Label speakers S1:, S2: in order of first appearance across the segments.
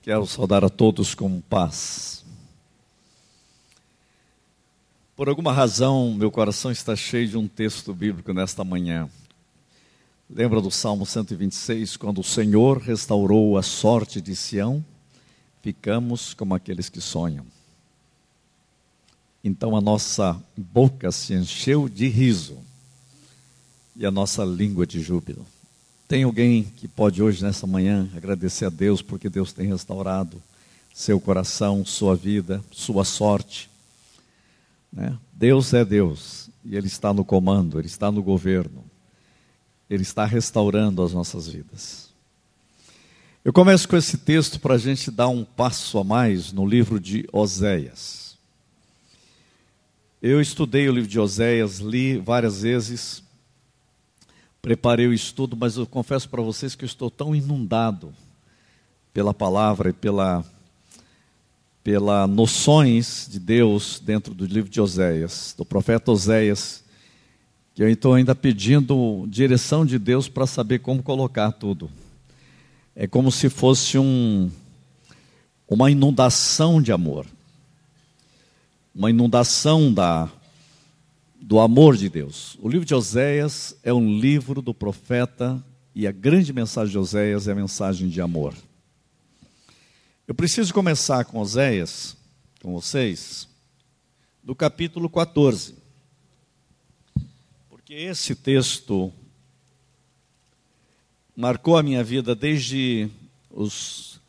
S1: Quero saudar a todos com paz. Por alguma razão, meu coração está cheio de um texto bíblico nesta manhã. Lembra do Salmo 126, quando o Senhor restaurou a sorte de Sião, ficamos como aqueles que sonham. Então a nossa boca se encheu de riso e a nossa língua de júbilo. Tem alguém que pode hoje, nessa manhã, agradecer a Deus porque Deus tem restaurado seu coração, sua vida, sua sorte, né? Deus é Deus e Ele está no comando, Ele está no governo, Ele está restaurando as nossas vidas. Eu começo com esse texto para a gente dar um passo a mais no livro de Oséias. Eu estudei o livro de Oséias, li várias vezes, preparei o estudo, mas eu confesso para vocês que eu estou tão inundado pela palavra e pelas noções de Deus dentro do livro de Oséias, do profeta Oséias, que eu estou ainda pedindo direção de Deus para saber como colocar tudo. É como se fosse uma inundação de amor, uma inundação do amor de Deus. O livro de Oséias é um livro do profeta e a grande mensagem de Oséias é a mensagem de amor. Eu preciso começar com Oséias, com vocês, do capítulo 14. Porque esse texto marcou a minha vida desde os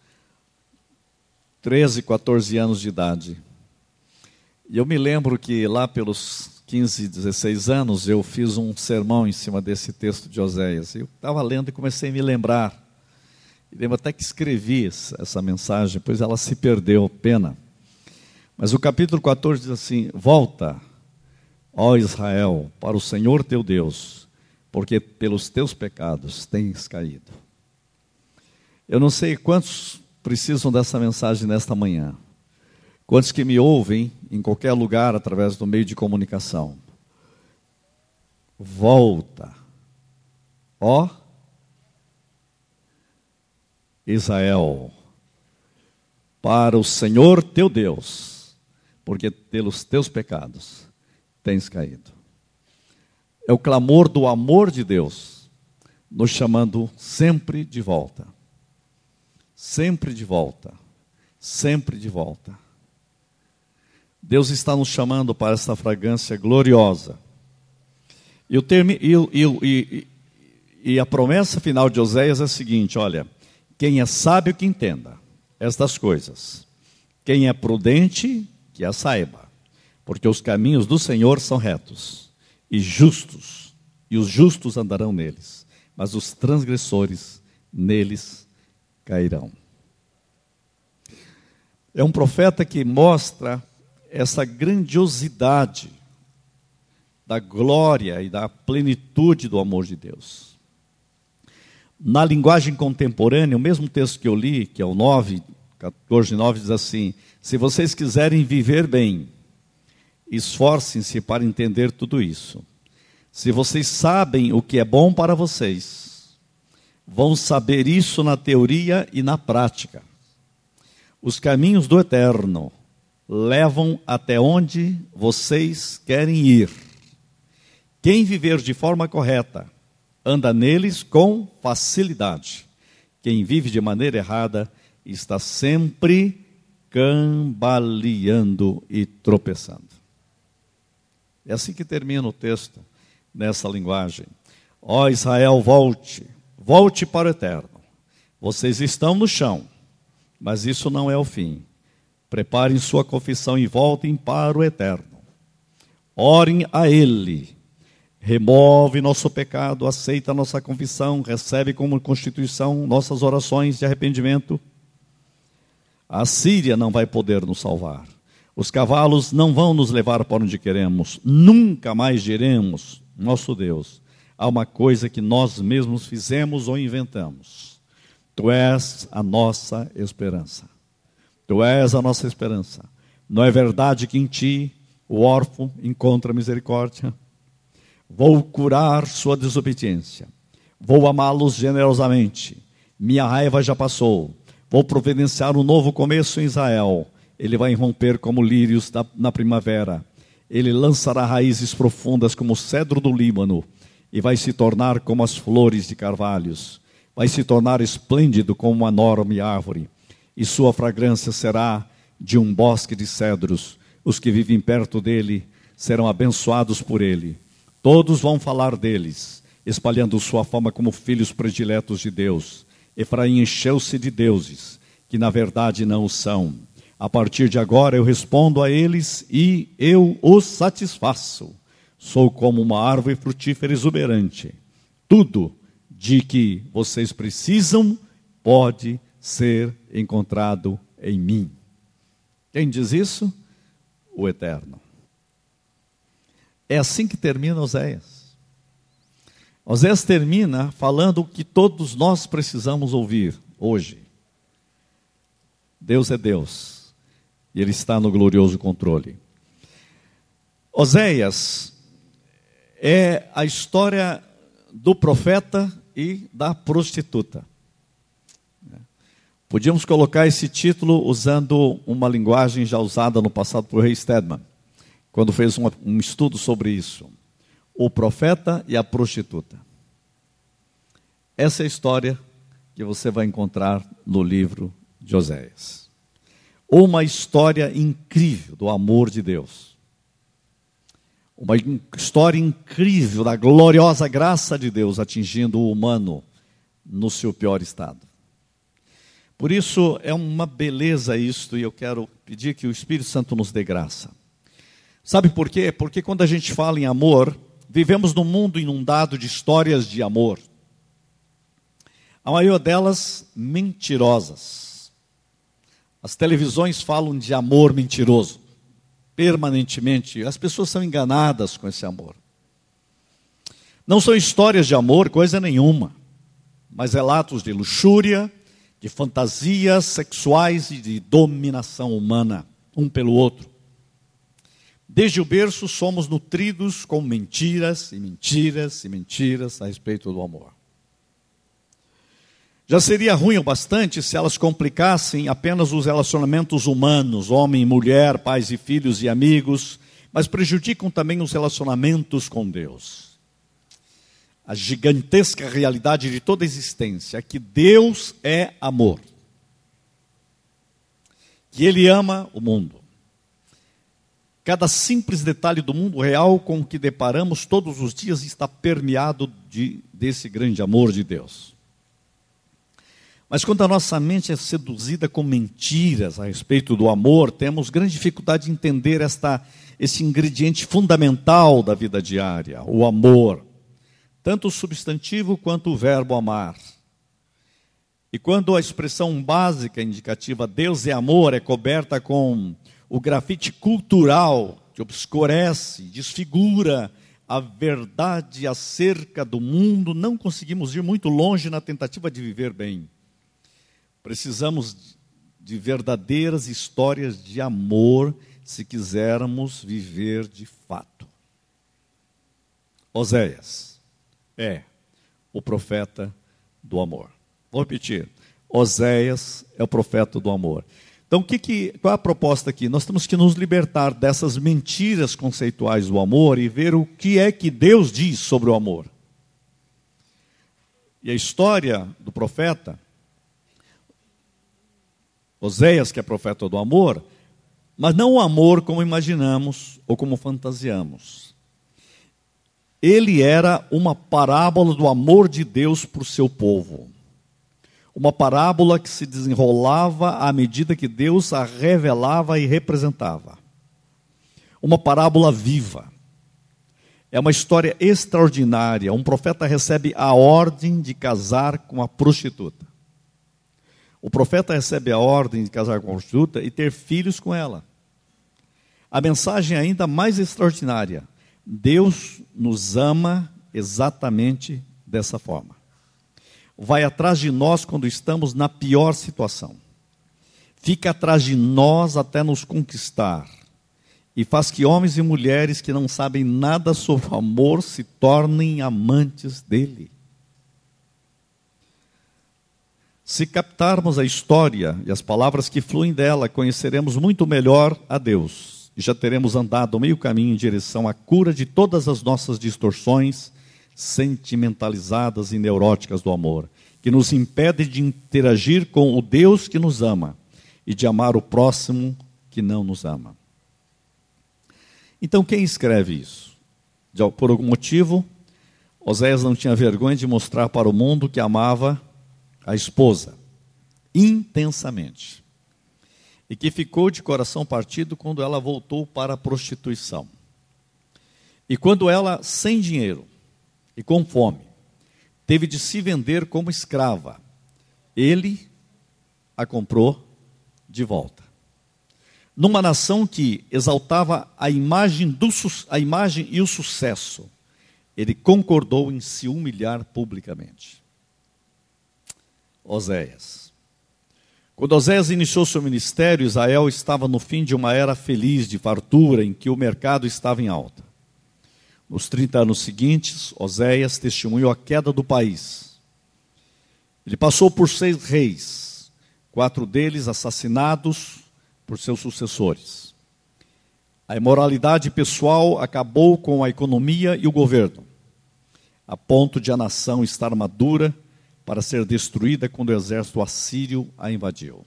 S1: 13, 14 anos de idade. E eu me lembro que lá pelos 15, 16 anos, eu fiz um sermão em cima desse texto de Oséias. Eu estava lendo e comecei a me lembrar. E lembro até que escrevi essa mensagem, pois ela se perdeu, pena. Mas o capítulo 14 diz assim: volta, ó Israel, para o Senhor teu Deus, porque pelos teus pecados tens caído. Eu não sei quantos precisam dessa mensagem nesta manhã. Quantos que me ouvem em qualquer lugar através do meio de comunicação. Volta, ó Israel, para o Senhor teu Deus, porque pelos teus pecados tens caído. É o clamor do amor de Deus, nos chamando sempre de volta. Sempre de volta. Sempre de volta. Deus está nos chamando para esta fragrância gloriosa. E a promessa final de Oséias é a seguinte: olha, quem é sábio que entenda estas coisas, quem é prudente que as saiba, porque os caminhos do Senhor são retos e justos, e os justos andarão neles, mas os transgressores neles cairão. É um profeta que mostra essa grandiosidade da glória e da plenitude do amor de Deus. Na linguagem contemporânea, o mesmo texto que eu li, que é o 14:9, diz assim: se vocês quiserem viver bem, esforcem-se para entender tudo isso. Se vocês sabem o que é bom para vocês, vão saber isso na teoria e na prática. Os caminhos do Eterno levam até onde vocês querem ir. Quem viver de forma correta, anda neles com facilidade. Quem vive de maneira errada, está sempre cambaleando e tropeçando. É assim que termina o texto, nessa linguagem. Ó Israel, volte para o Eterno. Vocês estão no chão, mas isso não é o fim. Preparem sua confissão e voltem para o Eterno. Orem a Ele. Remove nosso pecado, aceita nossa confissão, recebe como constituição nossas orações de arrependimento. A Síria não vai poder nos salvar. Os cavalos não vão nos levar para onde queremos. Nunca mais diremos, nosso Deus, há uma coisa que nós mesmos fizemos ou inventamos. Tu és a nossa esperança. Tu és a nossa esperança. Não é verdade que em ti o órfão encontra misericórdia? Vou curar sua desobediência. Vou amá-los generosamente. Minha raiva já passou. Vou providenciar um novo começo em Israel. Ele vai irromper como lírios na primavera. Ele lançará raízes profundas como o cedro do Líbano e vai se tornar como as flores de carvalhos. Vai se tornar esplêndido como uma enorme árvore, e sua fragrância será de um bosque de cedros. Os que vivem perto dele serão abençoados por ele. Todos vão falar deles, espalhando sua fama como filhos prediletos de Deus. Efraim encheu-se de deuses, que na verdade não o são. A partir de agora eu respondo a eles e eu os satisfaço. Sou como uma árvore frutífera exuberante. Tudo de que vocês precisam pode ser encontrado em mim. Quem diz isso? O Eterno. É assim que termina Oséias. Oséias termina falando o que todos nós precisamos ouvir hoje. Deus é Deus, e Ele está no glorioso controle. Oséias é a história do profeta e da prostituta. Podíamos colocar esse título usando uma linguagem já usada no passado por Ray Stedman, quando fez um estudo sobre isso. O profeta e a prostituta. Essa é a história que você vai encontrar no livro de Oséias. Uma história incrível do amor de Deus. Uma história incrível da gloriosa graça de Deus atingindo o humano no seu pior estado. Por isso é uma beleza isto, e eu quero pedir que o Espírito Santo nos dê graça. Sabe por quê? Porque quando a gente fala em amor, vivemos num mundo inundado de histórias de amor. A maioria delas mentirosas. As televisões falam de amor mentiroso. Permanentemente, as pessoas são enganadas com esse amor. Não são histórias de amor, coisa nenhuma, mas relatos de luxúria, de fantasias sexuais e de dominação humana, um pelo outro. Desde o berço somos nutridos com mentiras e mentiras e mentiras a respeito do amor. Já seria ruim o bastante se elas complicassem apenas os relacionamentos humanos, homem e mulher, pais e filhos e amigos, mas prejudicam também os relacionamentos com Deus. A gigantesca realidade de toda a existência é que Deus é amor. Que Ele ama o mundo. Cada simples detalhe do mundo real com o que deparamos todos os dias está permeado desse grande amor de Deus. Mas quando a nossa mente é seduzida com mentiras a respeito do amor, temos grande dificuldade de entender esse ingrediente fundamental da vida diária, o amor. Tanto o substantivo quanto o verbo amar. E quando a expressão básica indicativa Deus é amor é coberta com o grafite cultural que obscurece, desfigura a verdade acerca do mundo, não conseguimos ir muito longe na tentativa de viver bem. Precisamos de verdadeiras histórias de amor se quisermos viver de fato. Oséias é o profeta do amor. Vou repetir. Oséias é o profeta do amor. Então, qual é a proposta aqui? Nós temos que nos libertar dessas mentiras conceituais do amor e ver o que é que Deus diz sobre o amor. E a história do profeta, Oséias, que é profeta do amor, mas não o amor como imaginamos ou como fantasiamos. Ele era uma parábola do amor de Deus por seu povo. Uma parábola que se desenrolava à medida que Deus a revelava e representava. Uma parábola viva. É uma história extraordinária. Um profeta recebe a ordem de casar com a prostituta. O profeta recebe a ordem de casar com a prostituta e ter filhos com ela. A mensagem é ainda mais extraordinária. Deus nos ama exatamente dessa forma. Vai atrás de nós quando estamos na pior situação. Fica atrás de nós até nos conquistar. E faz que homens e mulheres que não sabem nada sobre o amor se tornem amantes dele. Se captarmos a história e as palavras que fluem dela, conheceremos muito melhor a Deus e já teremos andado meio caminho em direção à cura de todas as nossas distorções sentimentalizadas e neuróticas do amor, que nos impedem de interagir com o Deus que nos ama e de amar o próximo que não nos ama. Então, quem escreve isso? Por algum motivo, Oséias não tinha vergonha de mostrar para o mundo que amava a esposa intensamente e que ficou de coração partido quando ela voltou para a prostituição. E quando ela, sem dinheiro e com fome, teve de se vender como escrava, ele a comprou de volta. Numa nação que exaltava a imagem e o sucesso, ele concordou em se humilhar publicamente. Oséias. Quando Oséias iniciou seu ministério, Israel estava no fim de uma era feliz de fartura, em que o mercado estava em alta. Nos 30 anos seguintes, Oséias testemunhou a queda do país. Ele passou por 6 reis, 4 deles assassinados por seus sucessores. A imoralidade pessoal acabou com a economia e o governo, a ponto de a nação estar madura para ser destruída quando o exército assírio a invadiu.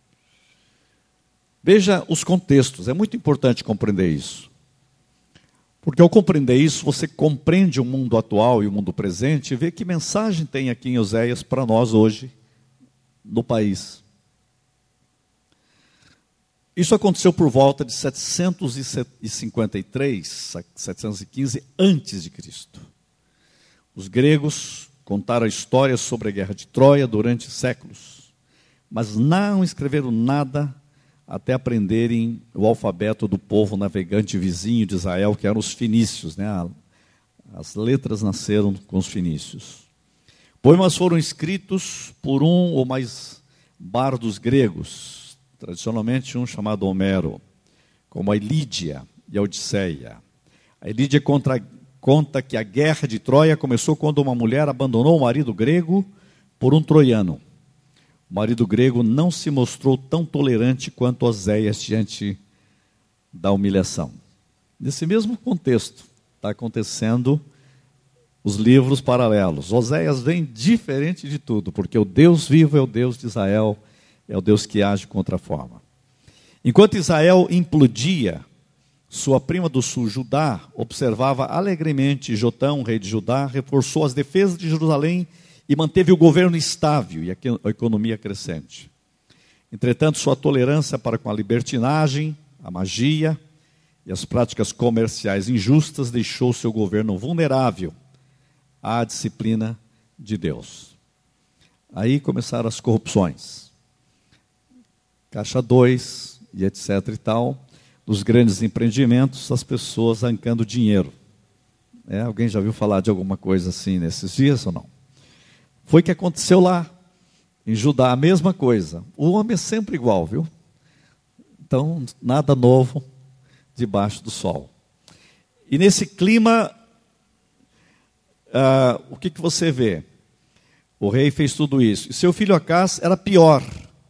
S1: Veja os contextos, é muito importante compreender isso. Porque ao compreender isso, você compreende o mundo atual e o mundo presente e vê que mensagem tem aqui em Oséias para nós hoje, no país. Isso aconteceu por volta de 753, 715 antes de Cristo. Os gregos contaram a história sobre a guerra de Troia durante séculos, mas não escreveram nada até aprenderem o alfabeto do povo navegante vizinho de Israel, que eram os fenícios, né? As letras nasceram com os fenícios. Poemas foram escritos por um ou mais bardos gregos, tradicionalmente um chamado Homero, como a Ilíada e a Odisseia. A Ilíada conta que a guerra de Troia começou quando uma mulher abandonou o marido grego por um troiano. O marido grego não se mostrou tão tolerante quanto Oséias diante da humilhação. Nesse mesmo contexto, está acontecendo os livros paralelos. Oséias vem diferente de tudo, porque o Deus vivo é o Deus de Israel, é o Deus que age contra a forma. Enquanto Israel implodia, sua prima do sul, Judá, observava alegremente. Jotão, rei de Judá, reforçou as defesas de Jerusalém e manteve o governo estável e a economia crescente. Entretanto, sua tolerância para com a libertinagem, a magia e as práticas comerciais injustas deixou seu governo vulnerável à disciplina de Deus. Aí começaram as corrupções. Caixa 2 e etc. e tal. Nos grandes empreendimentos, as pessoas arrancando dinheiro. Alguém já ouviu falar de alguma coisa assim nesses dias ou não? Foi o que aconteceu lá, em Judá, a mesma coisa. O homem é sempre igual, viu? Então, nada novo debaixo do sol. E nesse clima, o que você vê? O rei fez tudo isso. E seu filho Acás era pior.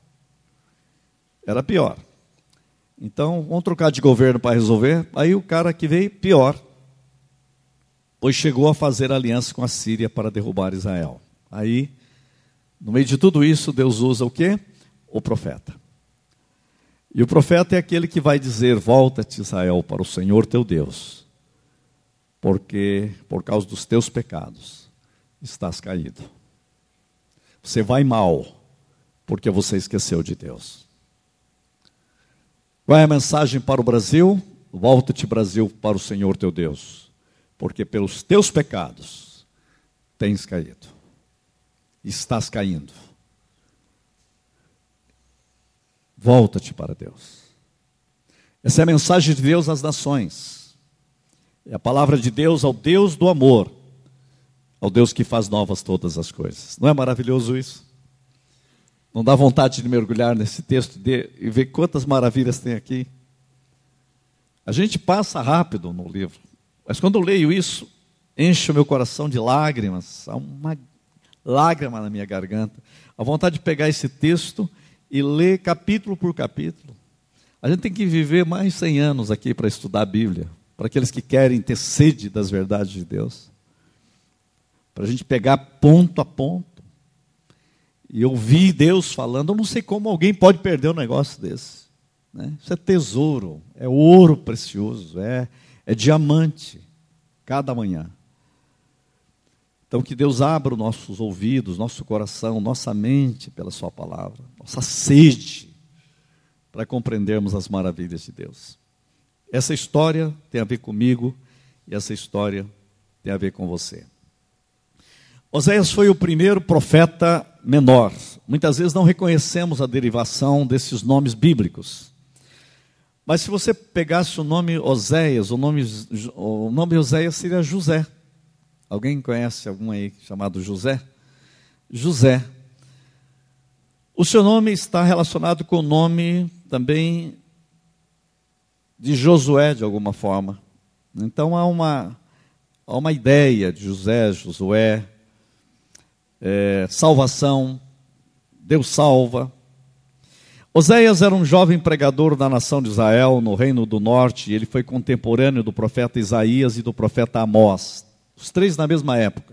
S1: Era pior. Então, vamos trocar de governo para resolver. Aí o cara que veio, pior. Pois chegou a fazer aliança com a Síria para derrubar Israel. Aí, no meio de tudo isso, Deus usa o quê? O profeta. E o profeta é aquele que vai dizer: volta-te, Israel, para o Senhor teu Deus, porque por causa dos teus pecados estás caído. Você vai mal, porque você esqueceu de Deus. Qual é a mensagem para o Brasil? Volta-te, Brasil, para o Senhor teu Deus, porque pelos teus pecados tens caído. Estás caindo. Volta-te para Deus. Essa é a mensagem de Deus às nações. É a palavra de Deus ao Deus do amor, ao Deus que faz novas todas as coisas. Não é maravilhoso isso? Não dá vontade de mergulhar nesse texto e ver quantas maravilhas tem aqui? A gente passa rápido no livro, mas quando eu leio isso, enche o meu coração de lágrimas. Há uma lágrima na minha garganta, a vontade de pegar esse texto e ler capítulo por capítulo. A gente tem que viver mais 100 anos aqui para estudar a Bíblia, para aqueles que querem ter sede das verdades de Deus, para a gente pegar ponto a ponto e ouvir Deus falando. Eu não sei como alguém pode perder um negócio desse, né? Isso é tesouro, é ouro precioso, é diamante, cada manhã. Então que Deus abra os nossos ouvidos, nosso coração, nossa mente pela sua palavra, nossa sede, para compreendermos as maravilhas de Deus. Essa história tem a ver comigo e essa história tem a ver com você. Oséias foi o primeiro profeta menor. Muitas vezes não reconhecemos a derivação desses nomes bíblicos. Mas se você pegasse o nome Oséias, o nome Oséias seria José. Alguém conhece algum aí chamado José? José. O seu nome está relacionado com o nome também de Josué, de alguma forma. Então há uma ideia de José, Josué, salvação, Deus salva. Oséias era um jovem pregador da nação de Israel, no Reino do Norte. Ele foi contemporâneo do profeta Isaías e do profeta Amós, os três na mesma época.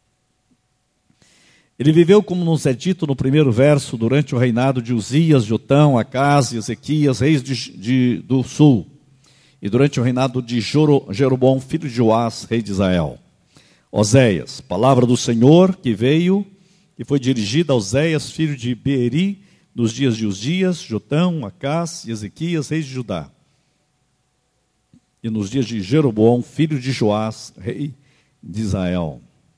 S1: Ele viveu, como nos é dito no primeiro verso, durante o reinado de Uzias, Jotão, Acás e Ezequias, reis do sul, e durante o reinado de Jeroboão, filho de Joás, rei de Israel. Oséias, palavra do Senhor que veio, que foi dirigida a Oséias, filho de Beeri, nos dias de Uzias, Jotão, Acás e Ezequias, reis de Judá, e nos dias de Jeroboão, filho de Joás, rei de Israel.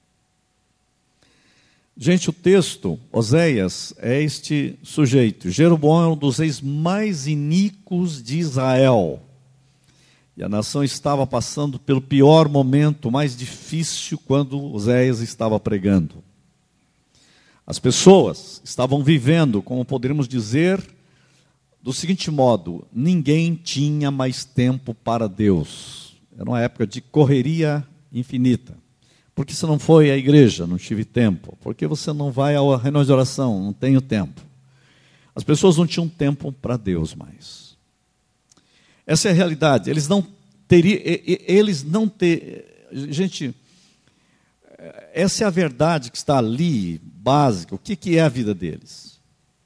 S1: Gente, o texto, Oséias, é este sujeito. Jeroboão é um dos reis mais iníquos de Israel. E a nação estava passando pelo pior momento, mais difícil, quando Oséias estava pregando. As pessoas estavam vivendo, como poderíamos dizer, do seguinte modo: ninguém tinha mais tempo para Deus. Era uma época de correria infinita. Porque você não foi à igreja? Não tive tempo. Porque você não vai à reunião de oração? Não tenho tempo. As pessoas não tinham tempo para Deus mais. Essa é a realidade. Eles não teriam... Gente, essa é a verdade que está ali, básica. O que é a vida deles?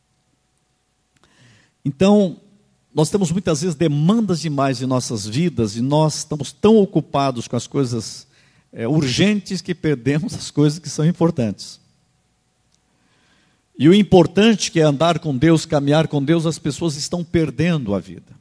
S1: Então, nós temos muitas vezes demandas demais em nossas vidas e nós estamos tão ocupados com as coisas urgentes que perdemos as coisas que são importantes. E o importante, que é andar com Deus, caminhar com Deus, as pessoas estão perdendo a vida.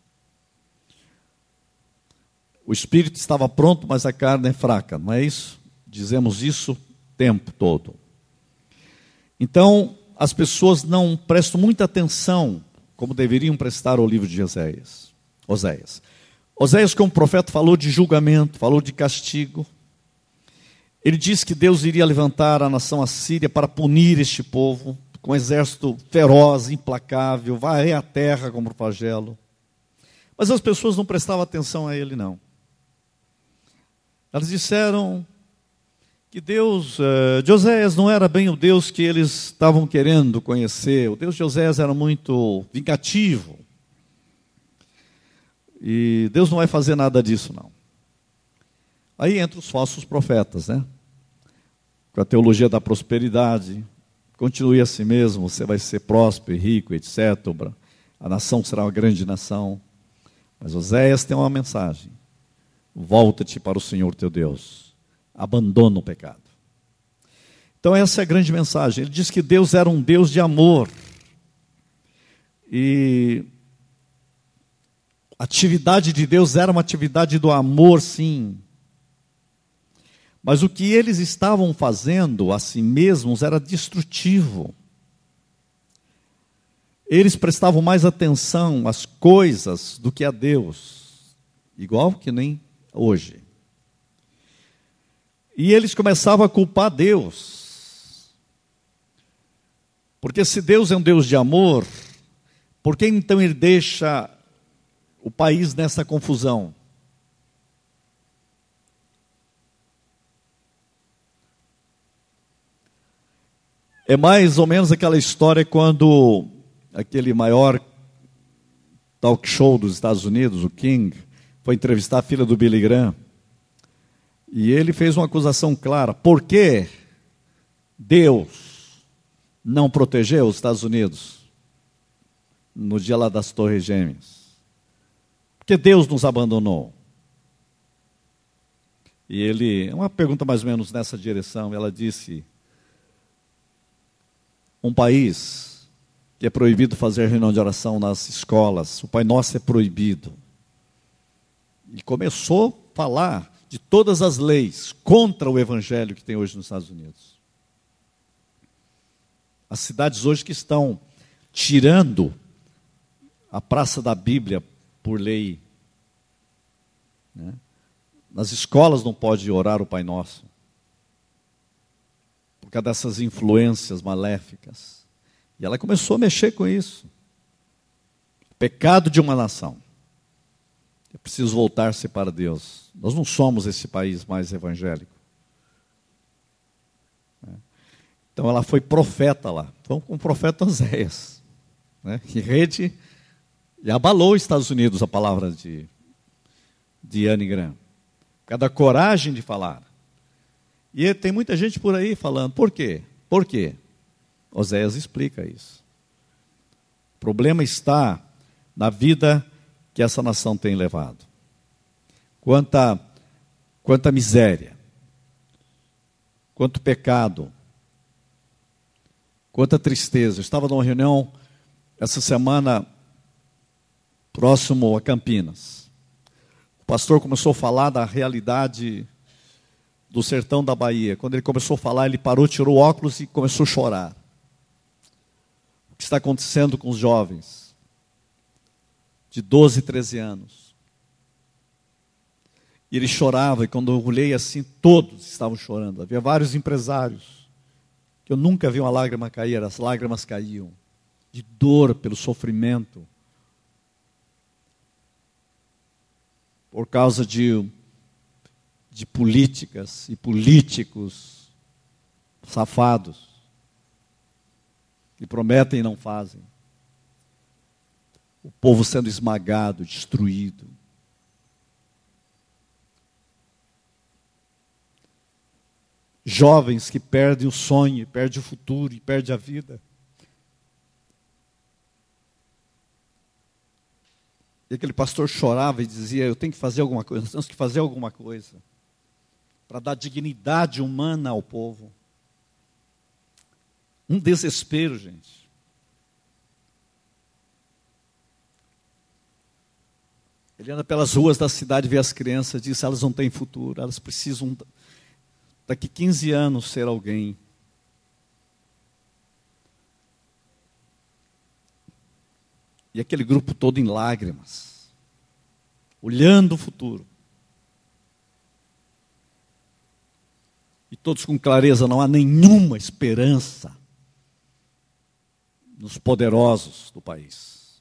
S1: O espírito estava pronto, mas a carne é fraca, não é isso? Dizemos isso o tempo todo. Então, as pessoas não prestam muita atenção, como deveriam prestar ao livro de Oséias. Oséias, como profeta, falou de julgamento, falou de castigo. Ele disse que Deus iria levantar a nação assíria para punir este povo, com um exército feroz, implacável, varrer a terra como flagelo. Mas as pessoas não prestavam atenção a ele, não. Elas disseram que Deus de Oséias não era bem o Deus que eles estavam querendo conhecer. O Deus de Oséias era muito vingativo. E Deus não vai fazer nada disso, não. Aí entra os falsos profetas, né? Com a teologia da prosperidade. Continue assim mesmo, você vai ser próspero e rico, etc. A nação será uma grande nação. Mas Oséias tem uma mensagem: volta-te para o Senhor teu Deus, abandona o pecado. Então essa é a grande mensagem. Ele diz que Deus era um Deus de amor. E a atividade de Deus era uma atividade do amor, sim. Mas o que eles estavam fazendo a si mesmos era destrutivo. Eles prestavam mais atenção às coisas do que a Deus, igual que nem hoje. E eles começavam a culpar Deus. Porque se Deus é um Deus de amor, por que então ele deixa o país nessa confusão? É mais ou menos aquela história quando aquele maior talk show dos Estados Unidos, o King, foi entrevistar a filha do Billy Graham. E ele fez uma acusação clara. Por que Deus não protegeu os Estados Unidos no dia lá das Torres Gêmeas? Porque Deus nos abandonou. E ele, uma pergunta mais ou menos nessa direção, ela disse: um país que é proibido fazer reunião de oração nas escolas, o Pai Nosso é proibido. E começou a falar de todas as leis contra o evangelho que tem hoje nos Estados Unidos. As cidades hoje que estão tirando a praça da Bíblia por lei, né? Nas escolas não pode orar o Pai Nosso, por causa dessas influências maléficas. E ela começou a mexer com isso. Pecado de uma nação. É preciso voltar-se para Deus. Nós não somos esse país mais evangélico. Então ela foi profeta lá. Foi com o profeta Oséias, né? Em rede, e abalou os Estados Unidos a palavra de Anne Graham. Por causa da coragem de falar. E tem muita gente por aí falando, por quê? Por quê? Oséias explica isso. O problema está na vida que essa nação tem levado. Quanta miséria, quanto pecado, quanta tristeza. Eu estava numa reunião essa semana próximo a Campinas. O pastor começou a falar da realidade do sertão da Bahia. Quando ele começou a falar, ele parou, tirou o óculos e começou a chorar. O que está acontecendo com os jovens de 12, 13 anos. E ele chorava, e quando eu olhei assim, todos estavam chorando. Havia vários empresários que eu nunca vi uma lágrima cair, as lágrimas caíam de dor pelo sofrimento, por causa de políticas e políticos safados, que prometem e não fazem. O povo sendo esmagado, destruído. Jovens que perdem o sonho, perdem o futuro e perdem a vida. E aquele pastor chorava e dizia, eu tenho que fazer alguma coisa, nós temos que fazer alguma coisa para dar dignidade humana ao povo. Um desespero, gente. Ele anda pelas ruas da cidade, vê as crianças, diz, elas não têm futuro, elas precisam, daqui 15 anos, ser alguém. E aquele grupo todo em lágrimas, olhando o futuro. E todos com clareza, não há nenhuma esperança nos poderosos do país.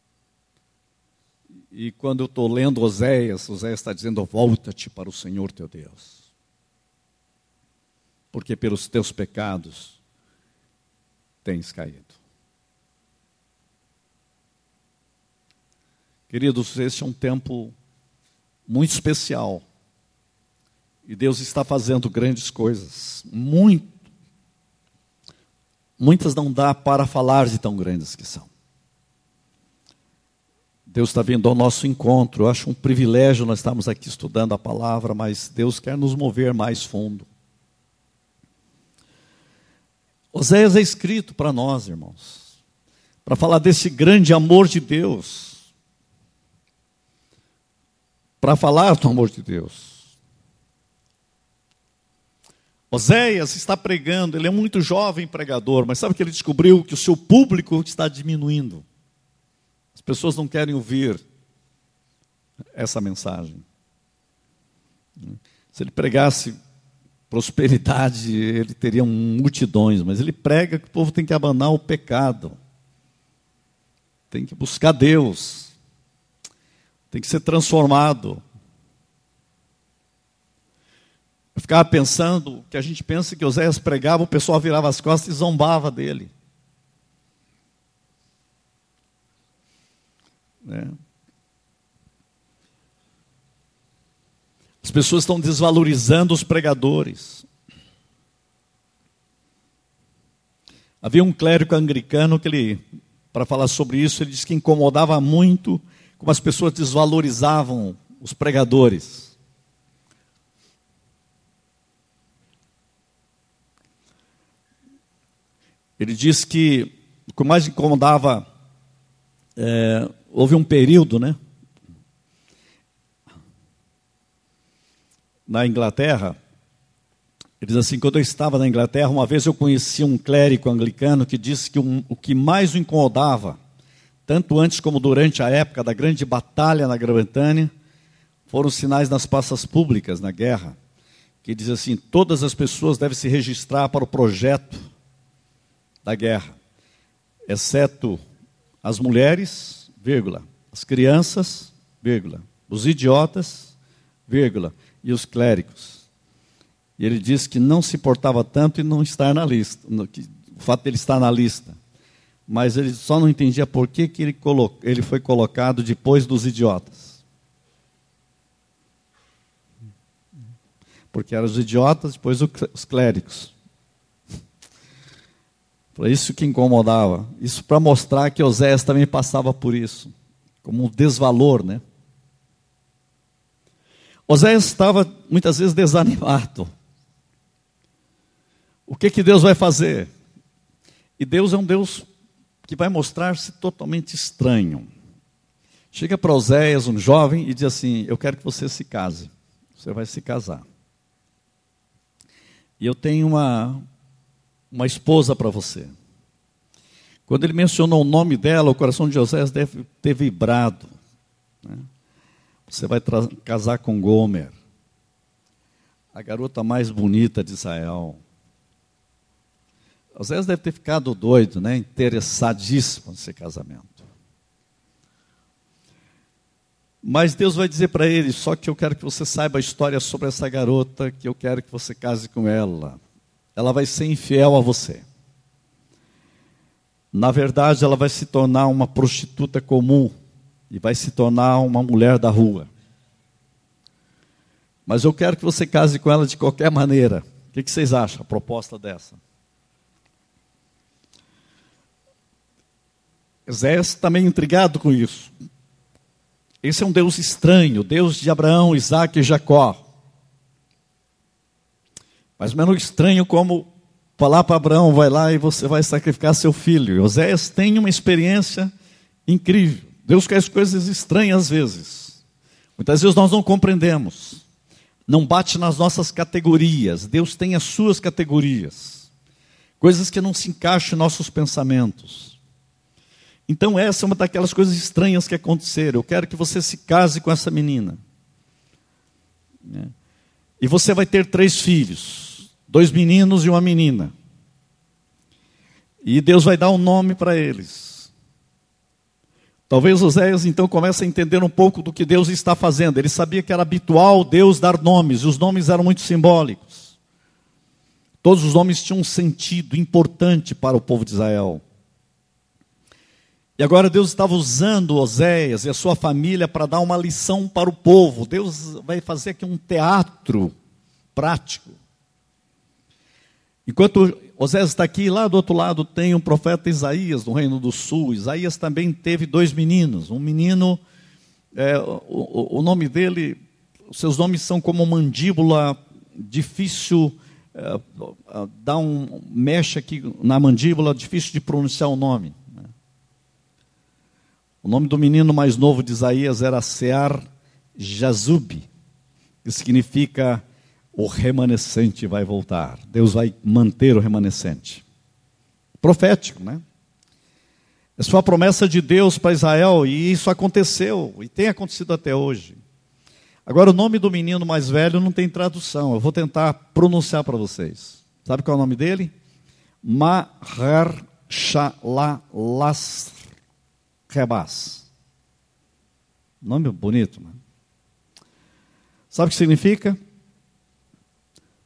S1: E quando eu estou lendo Oséias está dizendo, volta-te para o Senhor teu Deus. Porque pelos teus pecados tens caído. Queridos, este é um tempo muito especial. E Deus está fazendo grandes coisas. Muitas não dá para falar de tão grandes que são. Deus está vindo ao nosso encontro. Eu acho um privilégio nós estarmos aqui estudando a palavra, mas Deus quer nos mover mais fundo. Oséias é escrito para nós, irmãos, para falar desse grande amor de Deus. Para falar do amor de Deus. Oséias está pregando, ele é muito jovem pregador, mas sabe que ele descobriu que o seu público está diminuindo. As pessoas não querem ouvir essa mensagem. Se ele pregasse prosperidade, ele teria multidões, mas ele prega que o povo tem que abandonar o pecado, tem que buscar Deus, tem que ser transformado. Eu ficava pensando, que a gente pensa que Oséias pregava, o pessoal virava as costas e zombava dele. As pessoas estão desvalorizando os pregadores. Havia um clérigo anglicano que para falar sobre isso, ele disse que incomodava muito como as pessoas desvalorizavam os pregadores. Ele disse que o que mais incomodava, houve um período, na Inglaterra. Ele diz assim: quando eu estava na Inglaterra, uma vez eu conheci um clérigo anglicano que disse que o que mais o incomodava, tanto antes como durante a época da grande batalha na Grã-Bretanha, foram os sinais nas praças públicas na guerra, que diz assim: todas as pessoas devem se registrar para o projeto da guerra, exceto as mulheres, vírgula, as crianças, vírgula, os idiotas, vírgula, e os clérigos. E ele disse que não se importava tanto em não estar na lista, o fato de ele estar na lista. Mas ele só não entendia por que ele foi colocado depois dos idiotas. Porque eram os idiotas, depois os clérigos. Foi isso que incomodava. Isso para mostrar que Oséias também passava por isso, como um desvalor, Oséias estava muitas vezes desanimado. O que Deus vai fazer? E Deus é um Deus que vai mostrar-se totalmente estranho. Chega para Oséias, um jovem, e diz assim: eu quero que você se case. Você vai se casar. E eu tenho uma esposa para você. Quando ele mencionou o nome dela, o coração de Oséias deve ter vibrado. Você vai casar com Gomer, a garota mais bonita de Israel. Oséias deve ter ficado doido, interessadíssimo nesse casamento. Mas Deus vai dizer para ele: só que eu quero que você saiba a história sobre essa garota, que eu quero que você case com ela. Ela vai ser infiel a você. Na verdade, ela vai se tornar uma prostituta comum e vai se tornar uma mulher da rua. Mas eu quero que você case com ela de qualquer maneira. O que vocês acham, a proposta dessa? Oséias também intrigado com isso. Esse é um Deus estranho, Deus de Abraão, Isaac e Jacó. Mas menos estranho como falar para Abraão: vai lá e você vai sacrificar seu filho. E Oséias tem uma experiência incrível. Deus quer as coisas estranhas às vezes. Muitas vezes nós não compreendemos. Não bate nas nossas categorias. Deus tem as suas categorias. Coisas que não se encaixam em nossos pensamentos. Então essa é uma daquelas coisas estranhas que aconteceram. Eu quero que você se case com essa menina. E você vai ter 3 filhos. 2 meninos e uma menina. E Deus vai dar um nome para eles. Talvez Oséias então comece a entender um pouco do que Deus está fazendo. Ele sabia que era habitual Deus dar nomes, e os nomes eram muito simbólicos. Todos os nomes tinham um sentido importante para o povo de Israel. E agora Deus estava usando Oséias e a sua família para dar uma lição para o povo. Deus vai fazer aqui um teatro prático. Enquanto Oséias está aqui, lá do outro lado tem um profeta Isaías, do Reino do Sul. Isaías também teve 2 meninos. Um menino, o nome dele, os seus nomes são como mandíbula, difícil, mexe aqui na mandíbula, difícil de pronunciar o nome. O nome do menino mais novo de Isaías era Sear Jazub, que significa: o remanescente vai voltar. Deus vai manter o remanescente. Profético, Essa foi a promessa de Deus para Israel, e isso aconteceu, e tem acontecido até hoje. Agora, o nome do menino mais velho não tem tradução. Eu vou tentar pronunciar para vocês. Sabe qual é o nome dele? Maher-shalal-las-rebas. Nome bonito, Sabe o que significa?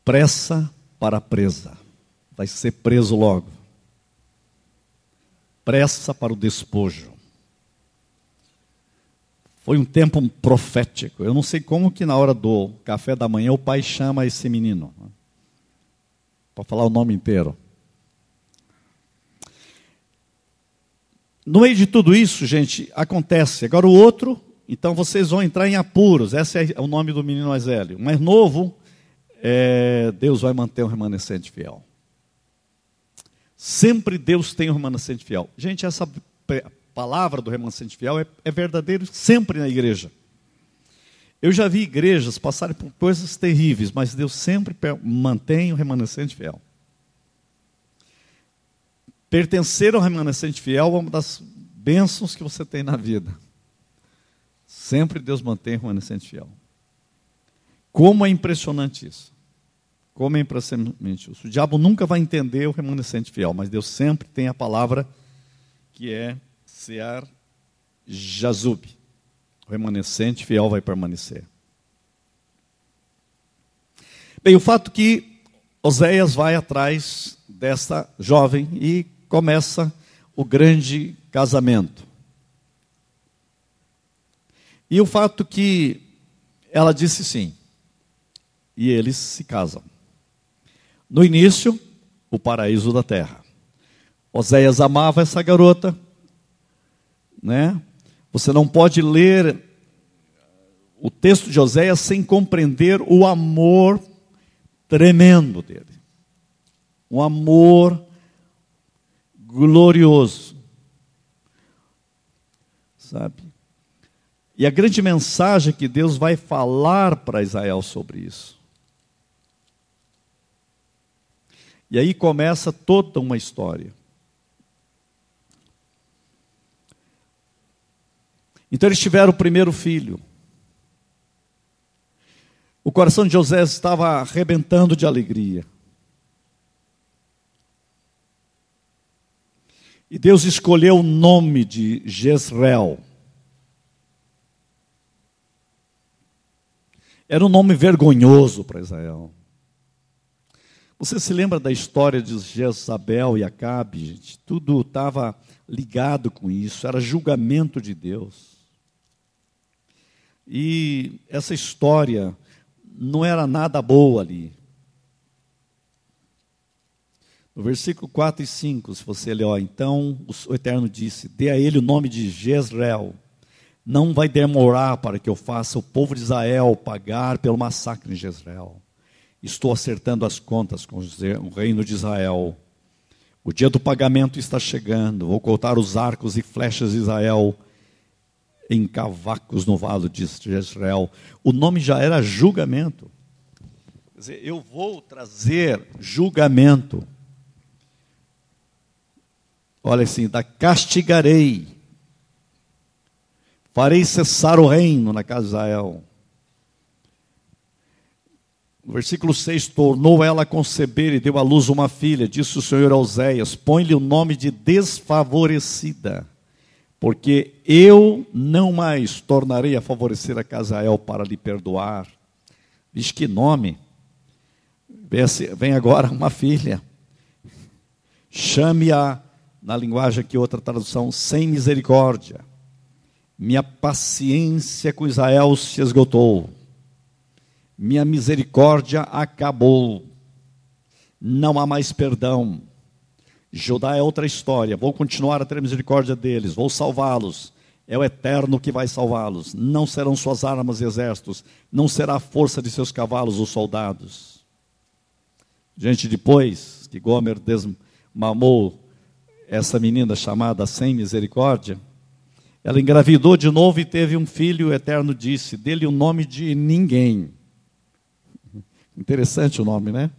S1: pressa para a presa. Vai ser preso logo. Pressa para o despojo. Foi um tempo profético. Eu não sei como que na hora do café da manhã o pai chama esse menino. Para falar o nome inteiro. No meio de tudo isso, gente, acontece. Agora o outro, então vocês vão entrar em apuros. Esse é o nome do menino mais velho. O mais novo, Deus vai manter um remanescente fiel. Sempre Deus tem um remanescente fiel. Gente, essa palavra do remanescente fiel é verdadeiro sempre na igreja. Eu já vi igrejas passarem por coisas terríveis, mas Deus sempre mantém o remanescente fiel. Pertencer ao remanescente fiel é uma das bênçãos que você tem na vida. Sempre Deus mantém o remanescente fiel. Como é impressionante isso. Como é impressionante isso. O diabo nunca vai entender o remanescente fiel, mas Deus sempre tem a palavra que é Sear Jazub. O remanescente fiel vai permanecer. Bem, o fato que Oséias vai atrás desta jovem e começa o grande casamento. E o fato que ela disse sim. E eles se casam. No início, o paraíso da terra. Oséias amava essa garota, né? Você não pode ler o texto de Oséias sem compreender o amor tremendo dele. Um amor glorioso. Sabe? E a grande mensagem que Deus vai falar para Israel sobre isso. E aí começa toda uma história. Então eles tiveram o primeiro filho. O coração de José estava arrebentando de alegria. E Deus escolheu o nome de Jezreel. Era um nome vergonhoso para Israel. Você se lembra da história de Jezabel e Acabe, gente? Tudo estava ligado com isso, era julgamento de Deus. E essa história não era nada boa ali. No versículo 4 e 5, se você ler, então o Eterno disse, dê a ele o nome de Jezreel. Não vai demorar para que eu faça o povo de Israel pagar pelo massacre em Jezreel. Estou acertando as contas com o reino de Israel. O dia do pagamento está chegando. Vou cortar os arcos e flechas de Israel em cavacos no vale de Jezreel. O nome já era julgamento. Quer dizer, eu vou trazer julgamento. Olha assim, castigarei. Farei cessar o reino na casa de Israel. No versículo 6, tornou ela a conceber e deu à luz uma filha. Disse o Senhor a Oséias, põe-lhe o nome de desfavorecida, porque eu não mais tornarei a favorecer a casa de Israel para lhe perdoar. Diz que nome? Vem agora uma filha. Chame-a, na linguagem aqui, outra tradução, sem misericórdia. Minha paciência com Israel se esgotou. Minha misericórdia acabou. Não há mais perdão. Judá é outra história. Vou continuar a ter misericórdia deles. Vou salvá-los. É o Eterno que vai salvá-los. Não serão suas armas e exércitos. Não será a força de seus cavalos os soldados. Gente, depois que Gomer desmamou essa menina chamada sem misericórdia, ela engravidou de novo e teve um filho. O Eterno disse, dê-lhe o nome de ninguém. Interessante o nome, né?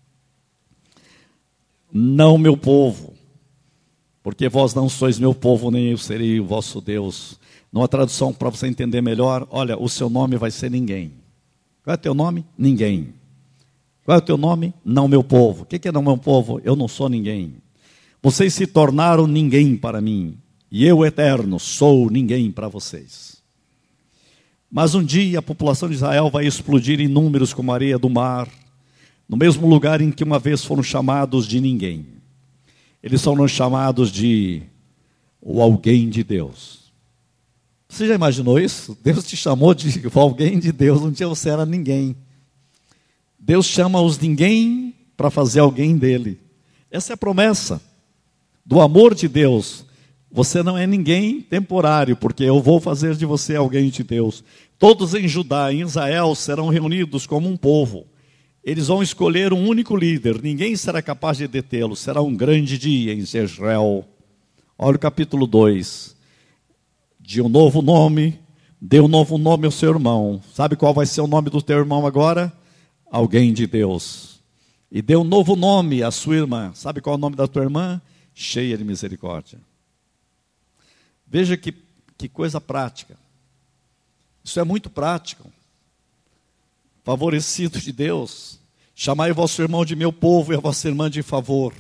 S1: Não meu povo, porque vós não sois meu povo, nem eu serei o vosso Deus. Numa tradução para você entender melhor, olha, o seu nome vai ser ninguém. Qual é o teu nome? Ninguém. Qual é o teu nome? Não meu povo. O que é não meu povo? Eu não sou ninguém. Vocês se tornaram ninguém para mim, e eu, Eterno, sou ninguém para vocês. Mas um dia a população de Israel vai explodir em números como a areia do mar. no mesmo lugar em que uma vez foram chamados de ninguém. Eles foram chamados de o alguém de Deus. Você já imaginou isso? Deus te chamou de o alguém de Deus, um dia você era ninguém. Deus chama os ninguém para fazer alguém dele. Essa é a promessa do amor de Deus. Você não é ninguém temporário, porque eu vou fazer de você alguém de Deus. Todos em Judá e em Israel serão reunidos como um povo. Eles vão escolher um único líder, ninguém será capaz de detê-lo. Será um grande dia em Jezreel. Olha o capítulo 2. De um novo nome, dê um novo nome ao seu irmão. Sabe qual vai ser o nome do teu irmão agora? Alguém de Deus. E dê um novo nome à sua irmã. Sabe qual é o nome da tua irmã? Cheia de misericórdia. Veja que coisa prática. Isso é muito prático. Favorecido de Deus. Chamai o vosso irmão de meu povo e a vossa irmã de favor.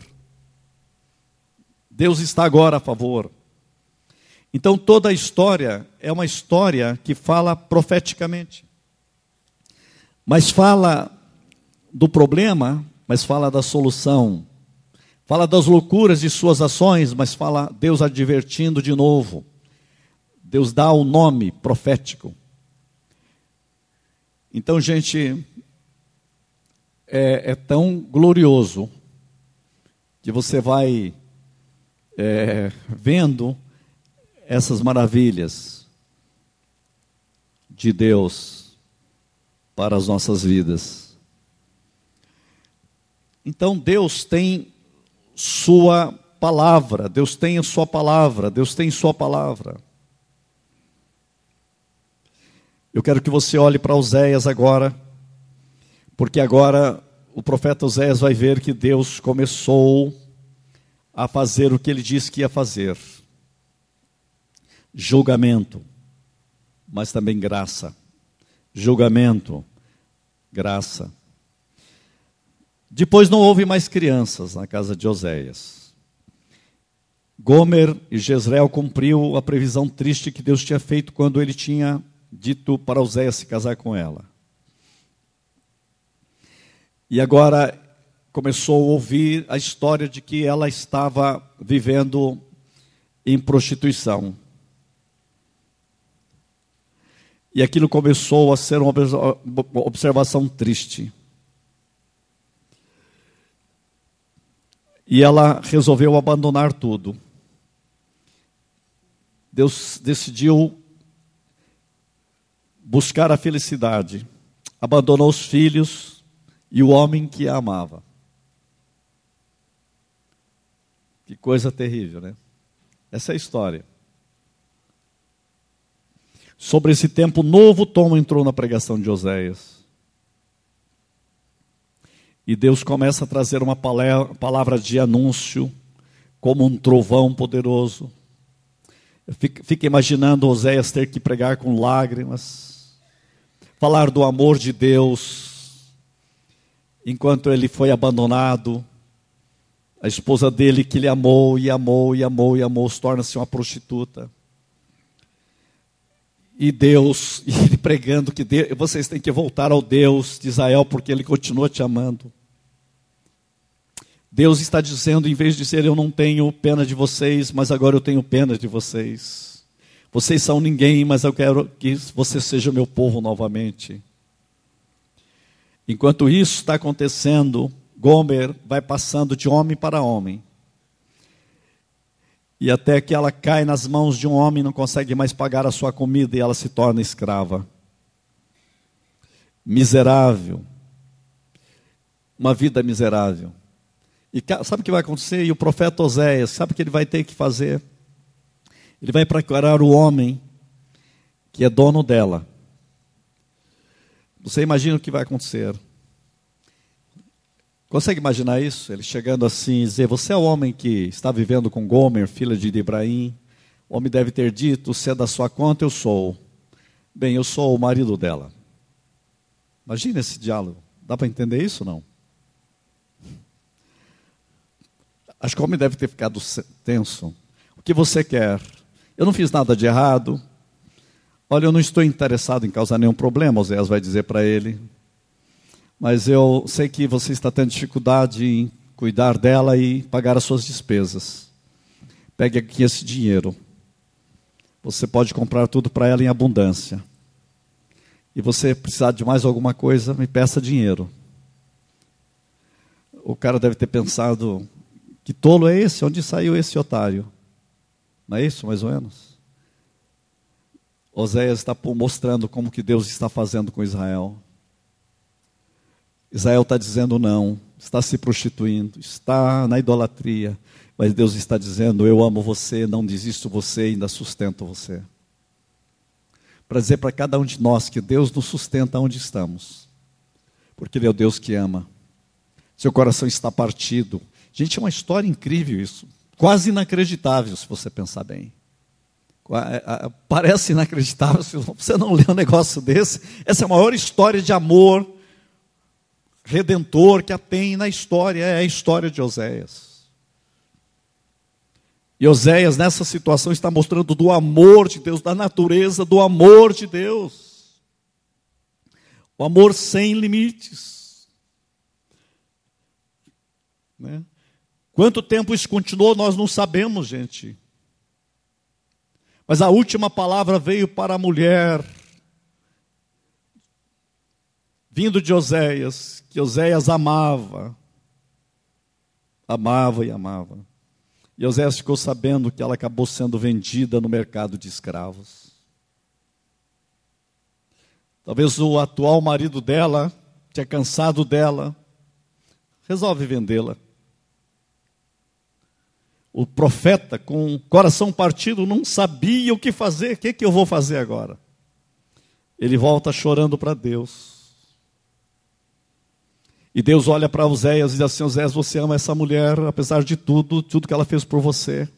S1: Deus está agora a favor. Então toda a história é uma história que fala profeticamente. Mas fala do problema, mas fala da solução. Fala das loucuras de suas ações, mas fala Deus advertindo de novo. Deus dá o nome profético. Então, gente, é tão glorioso que você vai vendo essas maravilhas de Deus para as nossas vidas. Então Deus tem sua palavra, Deus tem a sua palavra, Deus tem sua palavra. Eu quero que você olhe para Oséias agora, porque agora o profeta Oséias vai ver que Deus começou a fazer o que ele disse que ia fazer. Julgamento, mas também graça. Julgamento, graça. Depois não houve mais crianças na casa de Oséias. Gomer e Jezreel cumpriu a previsão triste que Deus tinha feito quando ele tinha dito para Oséias se casar com ela. E agora começou a ouvir a história de que ela estava vivendo em prostituição. E aquilo começou a ser uma observação triste. E ela resolveu abandonar tudo. Deus decidiu buscar a felicidade. Abandonou os filhos e o homem que a amava. Que coisa terrível, né? Essa é a história. Sobre esse tempo, novo tom entrou na pregação de Oséias. E Deus começa a trazer uma palavra de anúncio, como um trovão poderoso. Fica imaginando Oséias ter que pregar com lágrimas, falar do amor de Deus, enquanto ele foi abandonado. A esposa dele que ele amou, e amou, e amou, e amou, torna-se uma prostituta. E Deus, e ele pregando que vocês têm que voltar ao Deus de Israel, porque ele continua te amando. Deus está dizendo, em vez de dizer, eu não tenho pena de vocês, mas agora eu tenho pena de vocês. Vocês são ninguém, mas eu quero que você seja meu povo novamente. Enquanto isso está acontecendo, Gomer vai passando de homem para homem. E até que ela cai nas mãos de um homem, não consegue mais pagar a sua comida e ela se torna escrava. Miserável. Uma vida miserável. E sabe o que vai acontecer? E o profeta Oséias, sabe o que ele vai ter que fazer? Ele vai procurar o homem que é dono dela. Você imagina o que vai acontecer? Consegue imaginar isso? Ele chegando assim e dizer, você é o homem que está vivendo com Gomer, filha de Ibraim. O homem deve ter dito, se é da sua conta, eu sou. Bem, eu sou o marido dela. Imagina esse diálogo. Dá para entender isso ou não? Acho que o homem deve ter ficado tenso. O que você quer? Eu não fiz nada de errado. Olha, eu não estou interessado em causar nenhum problema, Oséias vai dizer para ele. mas eu sei que você está tendo dificuldade em cuidar dela e pagar as suas despesas. Pegue aqui esse dinheiro. Você pode comprar tudo para ela em abundância. E você precisar de mais alguma coisa, me peça dinheiro. O cara deve ter pensado, que tolo é esse? Onde saiu esse otário? Não é isso, mais ou menos? Oséias está mostrando como que Deus está fazendo com Israel. Israel está dizendo não, está se prostituindo, está na idolatria. Mas Deus está dizendo, eu amo você, não desisto de você, ainda sustento você. Para dizer para cada um de nós que Deus nos sustenta onde estamos. Porque Ele é o Deus que ama. Seu coração está partido. Gente, é uma história incrível isso. Quase inacreditável, se você pensar bem. Parece inacreditável se você não lê um negócio desse. Essa é a maior história de amor redentor que tem na história. É a história de Oséias. E Oséias, nessa situação, está mostrando do amor de Deus, da natureza do amor de Deus. O amor sem limites. Né? Quanto tempo isso continuou, nós não sabemos, gente. Mas a última palavra veio para a mulher, vindo de Oséias, que Oséias amava. Amava e amava. E Oséias ficou sabendo que ela acabou sendo vendida no mercado de escravos. Talvez o atual marido dela tinha cansado dela, resolve vendê-la. O profeta, com o coração partido, não sabia o que fazer. O que eu vou fazer agora? Ele volta chorando para Deus. E Deus olha para Oséias e diz assim, Oséias, você ama essa mulher, apesar de tudo que ela fez por você.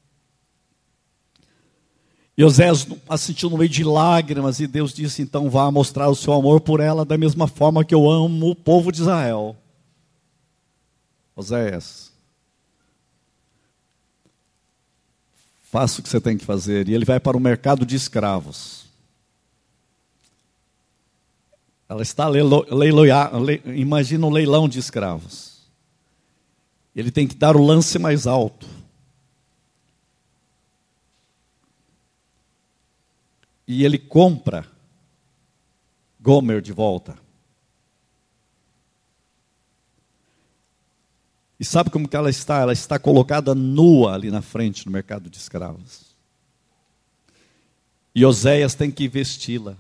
S1: E Oséias assistiu no meio de lágrimas, e Deus disse, então vá mostrar o seu amor por ela, da mesma forma que eu amo o povo de Israel. Oséias, faça o que você tem que fazer. E ele vai para o mercado de escravos. Ela está imagina um leilão de escravos. Ele tem que dar o lance mais alto. E ele compra Gomer de volta. E sabe como que ela está? Ela está colocada nua ali na frente no mercado de escravos. E Oséias tem que vesti-la.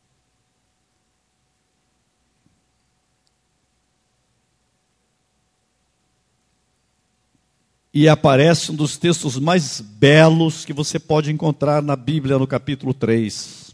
S1: E aparece um dos textos mais belos que você pode encontrar na Bíblia, no capítulo 3.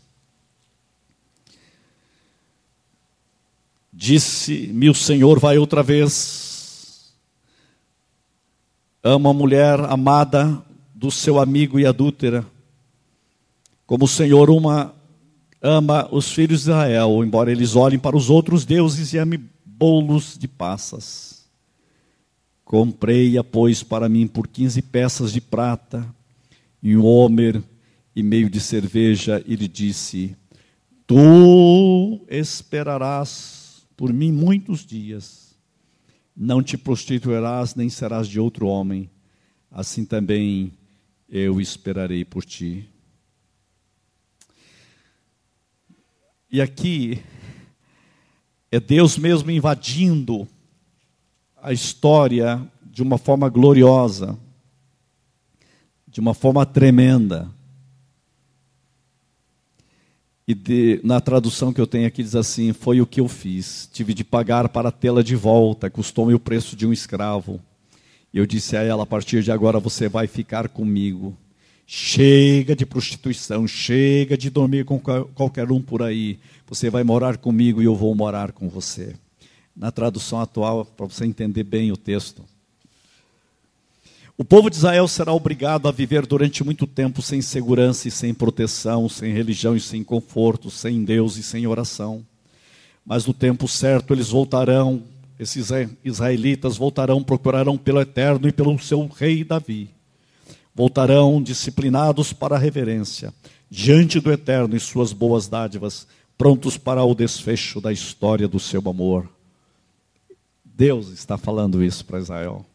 S1: Disse-me o Senhor, vai outra vez. Ama a mulher amada do seu amigo e adúltera, como o Senhor ama os filhos de Israel, embora eles olhem para os outros deuses e amem bolos de passas. Comprei-a, pois, para mim por 15 peças de prata, e um homer e meio de cerveja, e lhe disse, tu esperarás por mim muitos dias, não te prostituirás, nem serás de outro homem, assim também eu esperarei por ti. E aqui é Deus mesmo invadindo a história de uma forma gloriosa, de uma forma tremenda. E na tradução que eu tenho aqui diz assim, foi o que eu fiz, tive de pagar para tê-la de volta, custou-me o preço de um escravo. E eu disse a ela, a partir de agora você vai ficar comigo. Chega de prostituição, chega de dormir com qualquer um por aí. Você vai morar comigo e eu vou morar com você. Na tradução atual, para você entender bem o texto. O povo de Israel será obrigado a viver durante muito tempo sem segurança e sem proteção, sem religião e sem conforto, sem Deus e sem oração. Mas no tempo certo eles voltarão, esses israelitas voltarão, procurarão pelo Eterno e pelo seu rei Davi. Voltarão disciplinados para a reverência, diante do Eterno e suas boas dádivas, prontos para o desfecho da história do seu amor. Deus está falando isso para Israel.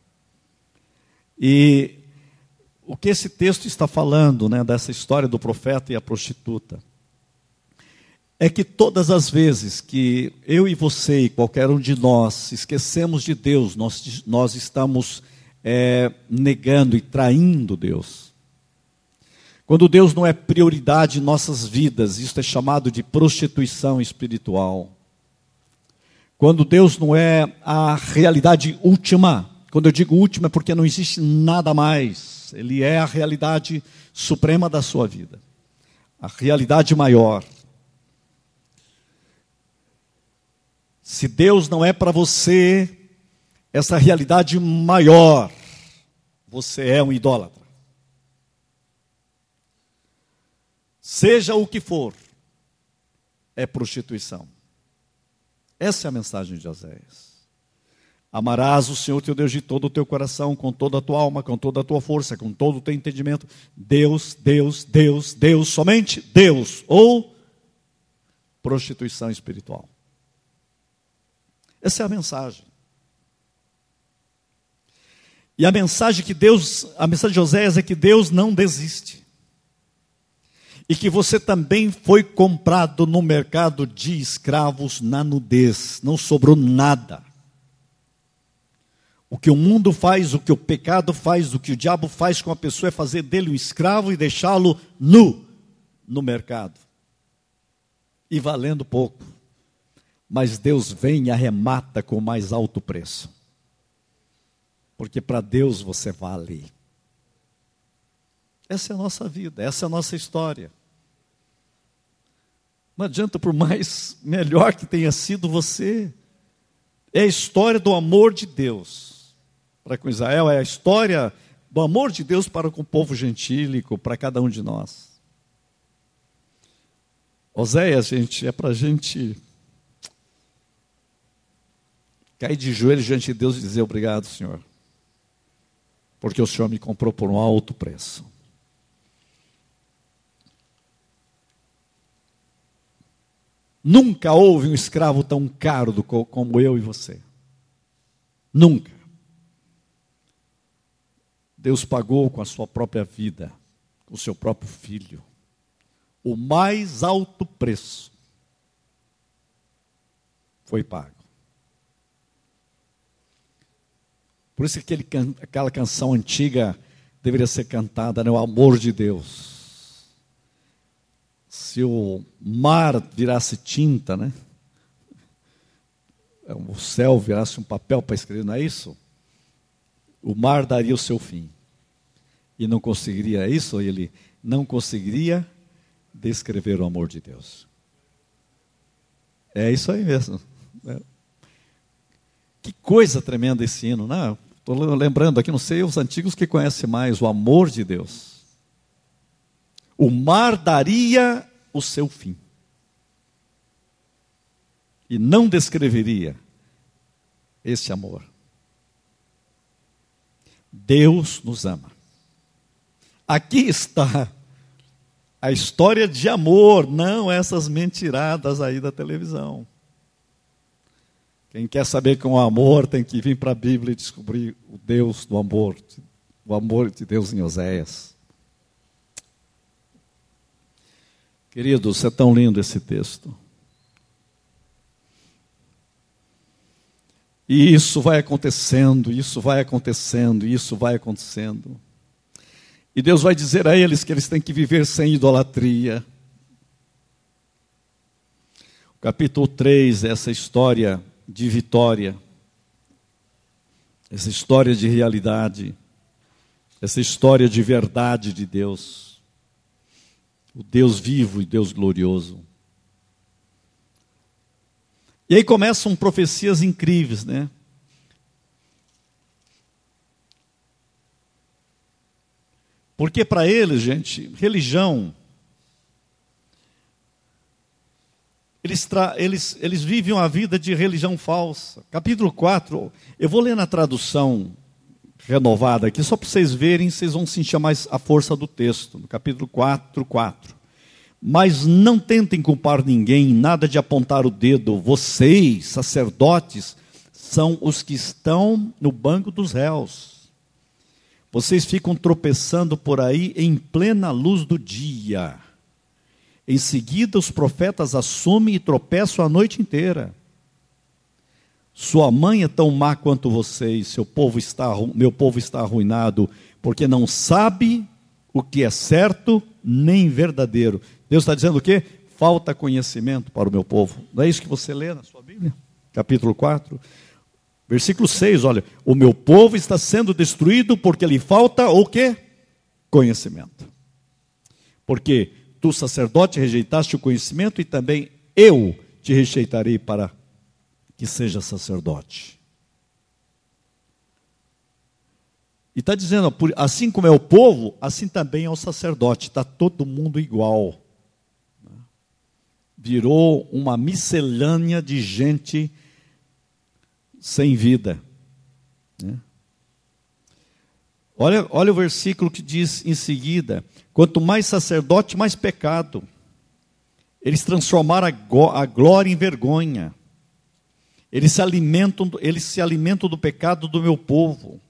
S1: E o que esse texto está falando, né, dessa história do profeta e a prostituta, é que todas as vezes que eu e você e qualquer um de nós esquecemos de Deus, nós estamos negando e traindo Deus. Quando Deus não é prioridade em nossas vidas, isso é chamado de prostituição espiritual. Quando Deus não é a realidade última, quando eu digo última é porque não existe nada mais, Ele é a realidade suprema da sua vida, a realidade maior. Se Deus não é para você essa realidade maior, você é um idólatra. Seja o que for, é prostituição. Essa é a mensagem de Oséias. Amarás o Senhor teu Deus de todo o teu coração, com toda a tua alma, com toda a tua força, com todo o teu entendimento. Deus, Deus, Deus, Deus, somente Deus. Ou prostituição espiritual. Essa é a mensagem. E a mensagem de Oséias é que Deus não desiste. E que você também foi comprado no mercado de escravos na nudez. Não sobrou nada. O que o mundo faz, o que o pecado faz, o que o diabo faz com a pessoa é fazer dele um escravo e deixá-lo nu no mercado. E valendo pouco. Mas Deus vem e arremata com o mais alto preço. Porque para Deus você vale. Essa é a nossa vida, essa é a nossa história. Não adianta, por mais melhor que tenha sido você. É a história do amor de Deus para com Israel, é a história do amor de Deus para com o povo gentílico, para cada um de nós. Oséias, gente, é para a gente cair de joelhos diante de Deus e dizer obrigado, Senhor, porque o Senhor me comprou por um alto preço. Nunca houve um escravo tão caro como eu e você. Nunca. Deus pagou com a sua própria vida, com o seu próprio filho, o mais alto preço foi pago. Por isso que aquela canção antiga deveria ser cantada, né? O amor de Deus. Se o mar virasse tinta, né? O céu virasse um papel para escrever, não é isso? O mar daria o seu fim. E não conseguiria isso, ele não conseguiria descrever o amor de Deus. É isso aí mesmo. Que coisa tremenda esse hino, né? Estou lembrando aqui, não sei os antigos que conhecem mais, o amor de Deus. O mar daria o seu fim. E não descreveria esse amor. Deus nos ama. Aqui está a história de amor, não essas mentiradas aí da televisão. Quem quer saber com o amor tem que vir para a Bíblia e descobrir o Deus do amor, o amor de Deus em Oséias. Queridos, é tão lindo esse texto. E isso vai acontecendo, isso vai acontecendo, isso vai acontecendo. E Deus vai dizer a eles que eles têm que viver sem idolatria. O capítulo 3, essa história de vitória, essa história de realidade, essa história de verdade de Deus, o Deus vivo e Deus glorioso. E aí começam profecias incríveis, né? Porque para eles, gente, religião, eles vivem uma vida de religião falsa. Capítulo 4, eu vou ler na tradução renovada aqui, só para vocês verem, vocês vão sentir mais a força do texto. No capítulo 4, 4. Mas não tentem culpar ninguém, nada de apontar o dedo. Vocês, sacerdotes, são os que estão no banco dos réus. Vocês ficam tropeçando por aí em plena luz do dia. Em seguida, os profetas assumem e tropeçam a noite inteira. Sua mãe é tão má quanto vocês, meu povo está arruinado, porque não sabe o que é certo nem verdadeiro. Deus está dizendo o quê? Falta conhecimento para o meu povo. Não é isso que você lê na sua Bíblia? Capítulo 4, versículo 6, olha. O meu povo está sendo destruído porque lhe falta o quê? Conhecimento. Porque tu, sacerdote, rejeitaste o conhecimento e também eu te rejeitarei para que seja sacerdote. E está dizendo, assim como é o povo, assim também é o sacerdote. Está todo mundo igual. Virou uma miscelânea de gente sem vida. Olha o versículo que diz em seguida: quanto mais sacerdote, mais pecado. Eles transformaram a glória em vergonha. Eles se alimentam do pecado do meu povo.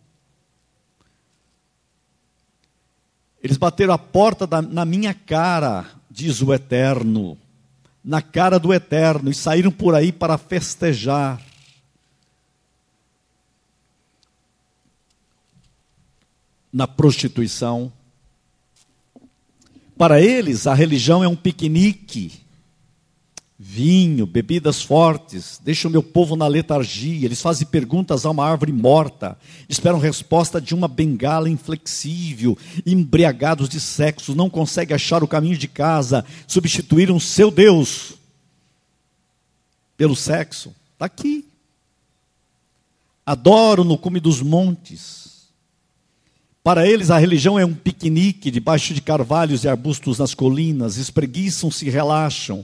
S1: Eles bateram a porta na minha cara, diz o Eterno, na cara do Eterno, e saíram por aí para festejar. Na prostituição. Para eles, a religião é um piquenique, vinho, bebidas fortes, deixa o meu povo na letargia. Eles fazem perguntas a uma árvore morta, esperam resposta de uma bengala inflexível, embriagados de sexo, não conseguem achar o caminho de casa, substituíram seu Deus pelo sexo. Está aqui. Adoram no cume dos montes. Para eles, a religião é um piquenique debaixo de carvalhos e arbustos nas colinas, espreguiçam-se e relaxam.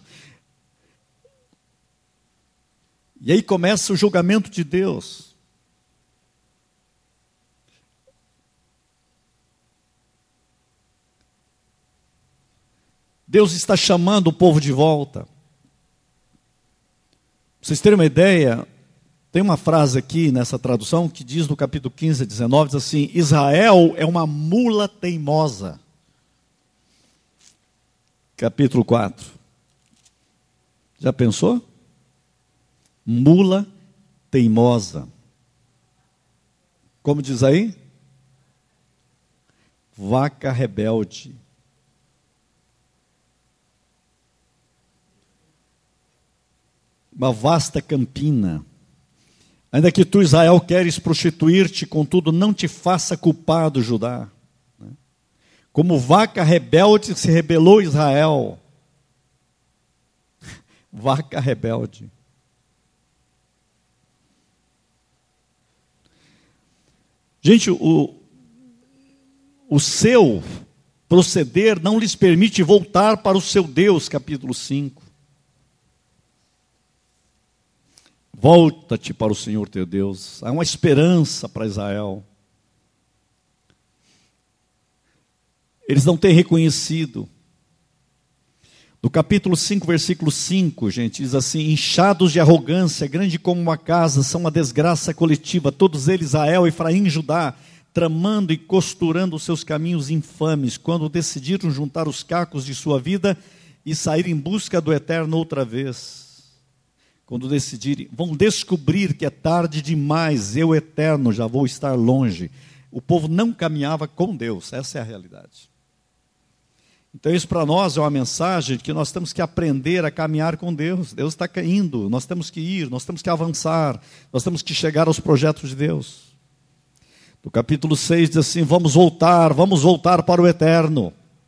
S1: E aí começa o julgamento de Deus. Deus está chamando o povo de volta. Para vocês terem uma ideia, tem uma frase aqui nessa tradução que diz no capítulo 15 a 19, diz assim: Israel é uma mula teimosa. Capítulo 4. Já pensou? Mula teimosa. Como diz aí? Vaca rebelde. Uma vasta campina. Ainda que tu, Israel, queres prostituir-te, contudo, não te faça culpado, Judá. Como vaca rebelde se rebelou Israel. Vaca rebelde. Gente, o seu proceder não lhes permite voltar para o seu Deus, capítulo 5. Volta-te para o Senhor teu Deus. Há uma esperança para Israel. Eles não têm reconhecido. No capítulo 5, versículo 5, gente, diz assim: inchados de arrogância, grande como uma casa, são uma desgraça coletiva, todos eles, Israel, Efraim e Judá, tramando e costurando os seus caminhos infames, quando decidiram juntar os cacos de sua vida e sair em busca do Eterno outra vez. Quando decidirem, vão descobrir que é tarde demais, eu, Eterno, já vou estar longe. O povo não caminhava com Deus, essa é a realidade. Então isso para nós é uma mensagem de que nós temos que aprender a caminhar com Deus. Deus está caindo, nós temos que ir, nós temos que avançar, nós temos que chegar aos projetos de Deus. No capítulo 6 diz assim: vamos voltar para o Eterno.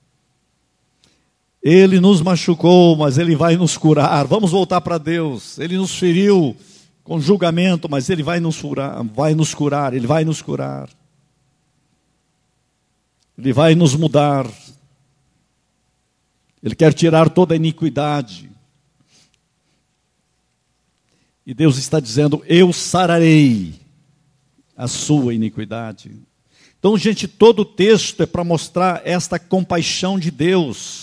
S1: Ele nos machucou, mas Ele vai nos curar. Vamos voltar para Deus. Ele nos feriu com julgamento, mas Ele vai nos curar, Ele vai nos curar. Ele vai nos mudar. Ele quer tirar toda a iniquidade. E Deus está dizendo: eu sararei a sua iniquidade. Então, gente, todo o texto é para mostrar esta compaixão de Deus.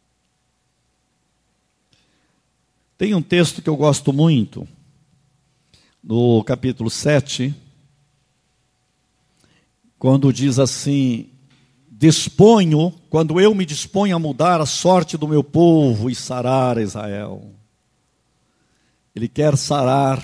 S1: Tem um texto que eu gosto muito, no capítulo 7, quando diz assim: quando eu me disponho a mudar a sorte do meu povo e sarar Israel. Ele quer sarar.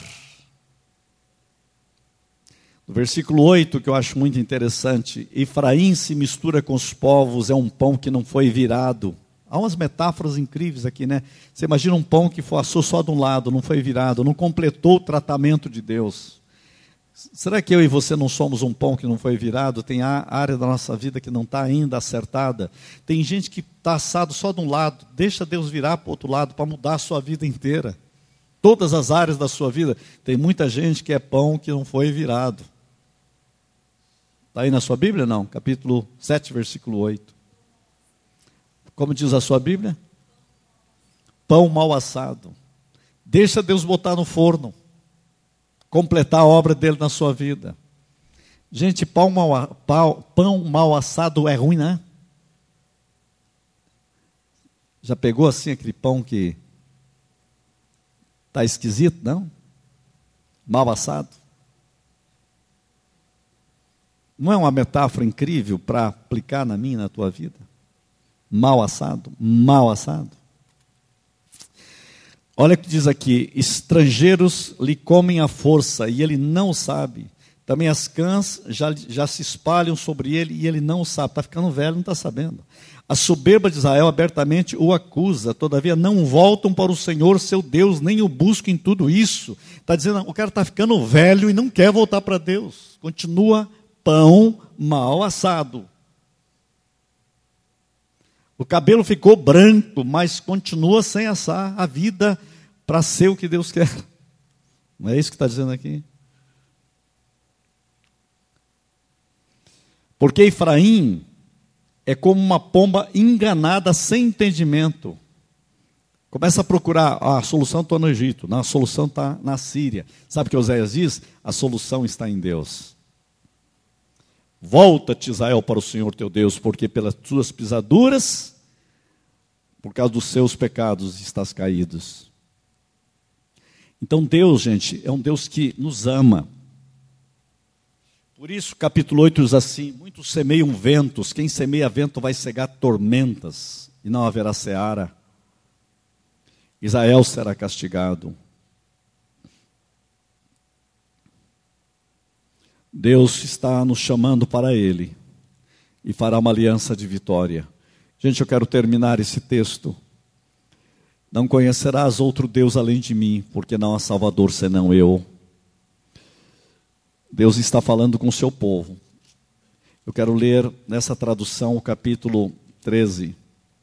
S1: No versículo 8, que eu acho muito interessante: Efraim se mistura com os povos, é um pão que não foi virado. Há umas metáforas incríveis aqui, né? Você imagina um pão que assou só de um lado, não foi virado, não completou o tratamento de Deus. Será que eu e você não somos um pão que não foi virado? Tem área da nossa vida que não está ainda acertada. Tem gente que está assado só de um lado. Deixa Deus virar para o outro lado para mudar a sua vida inteira. Todas as áreas da sua vida. Tem muita gente que é pão que não foi virado. Está aí na sua Bíblia? Não. Capítulo 7, versículo 8. Como diz a sua Bíblia? Pão mal assado. Deixa Deus botar no forno. Completar a obra dele na sua vida. Gente, pão mal assado é ruim, né? Já pegou assim aquele pão que está esquisito, não? Mal assado. Não é uma metáfora incrível para aplicar na minha e na tua vida? Mal assado, mal assado. Olha o que diz aqui: estrangeiros lhe comem à força e ele não sabe. Também as cãs já se espalham sobre ele e ele não sabe. Está ficando velho, não está sabendo. A soberba de Israel abertamente o acusa, todavia não voltam para o Senhor seu Deus, nem o buscam em tudo isso. Está dizendo, o cara está ficando velho e não quer voltar para Deus. Continua pão mal assado. O cabelo ficou branco, mas continua sem assar a vida para ser o que Deus quer. Não é isso que está dizendo aqui? Porque Efraim é como uma pomba enganada sem entendimento. Começa a procurar, a solução está no Egito, a solução está na Síria. Sabe o que Oséias diz? A solução está em Deus. Volta-te, Israel, para o Senhor teu Deus, porque pelas tuas pisaduras, por causa dos seus pecados, estás caídos. Então Deus, gente, é um Deus que nos ama. Por isso, capítulo 8 diz assim: muitos semeiam ventos, quem semeia vento vai cegar tormentas, e não haverá seara. Israel será castigado. Deus está nos chamando para Ele e fará uma aliança de vitória. Gente, eu quero terminar esse texto. Não conhecerás outro Deus além de mim, porque não há Salvador senão eu. Deus está falando com o seu povo. Eu quero ler nessa tradução o capítulo 13.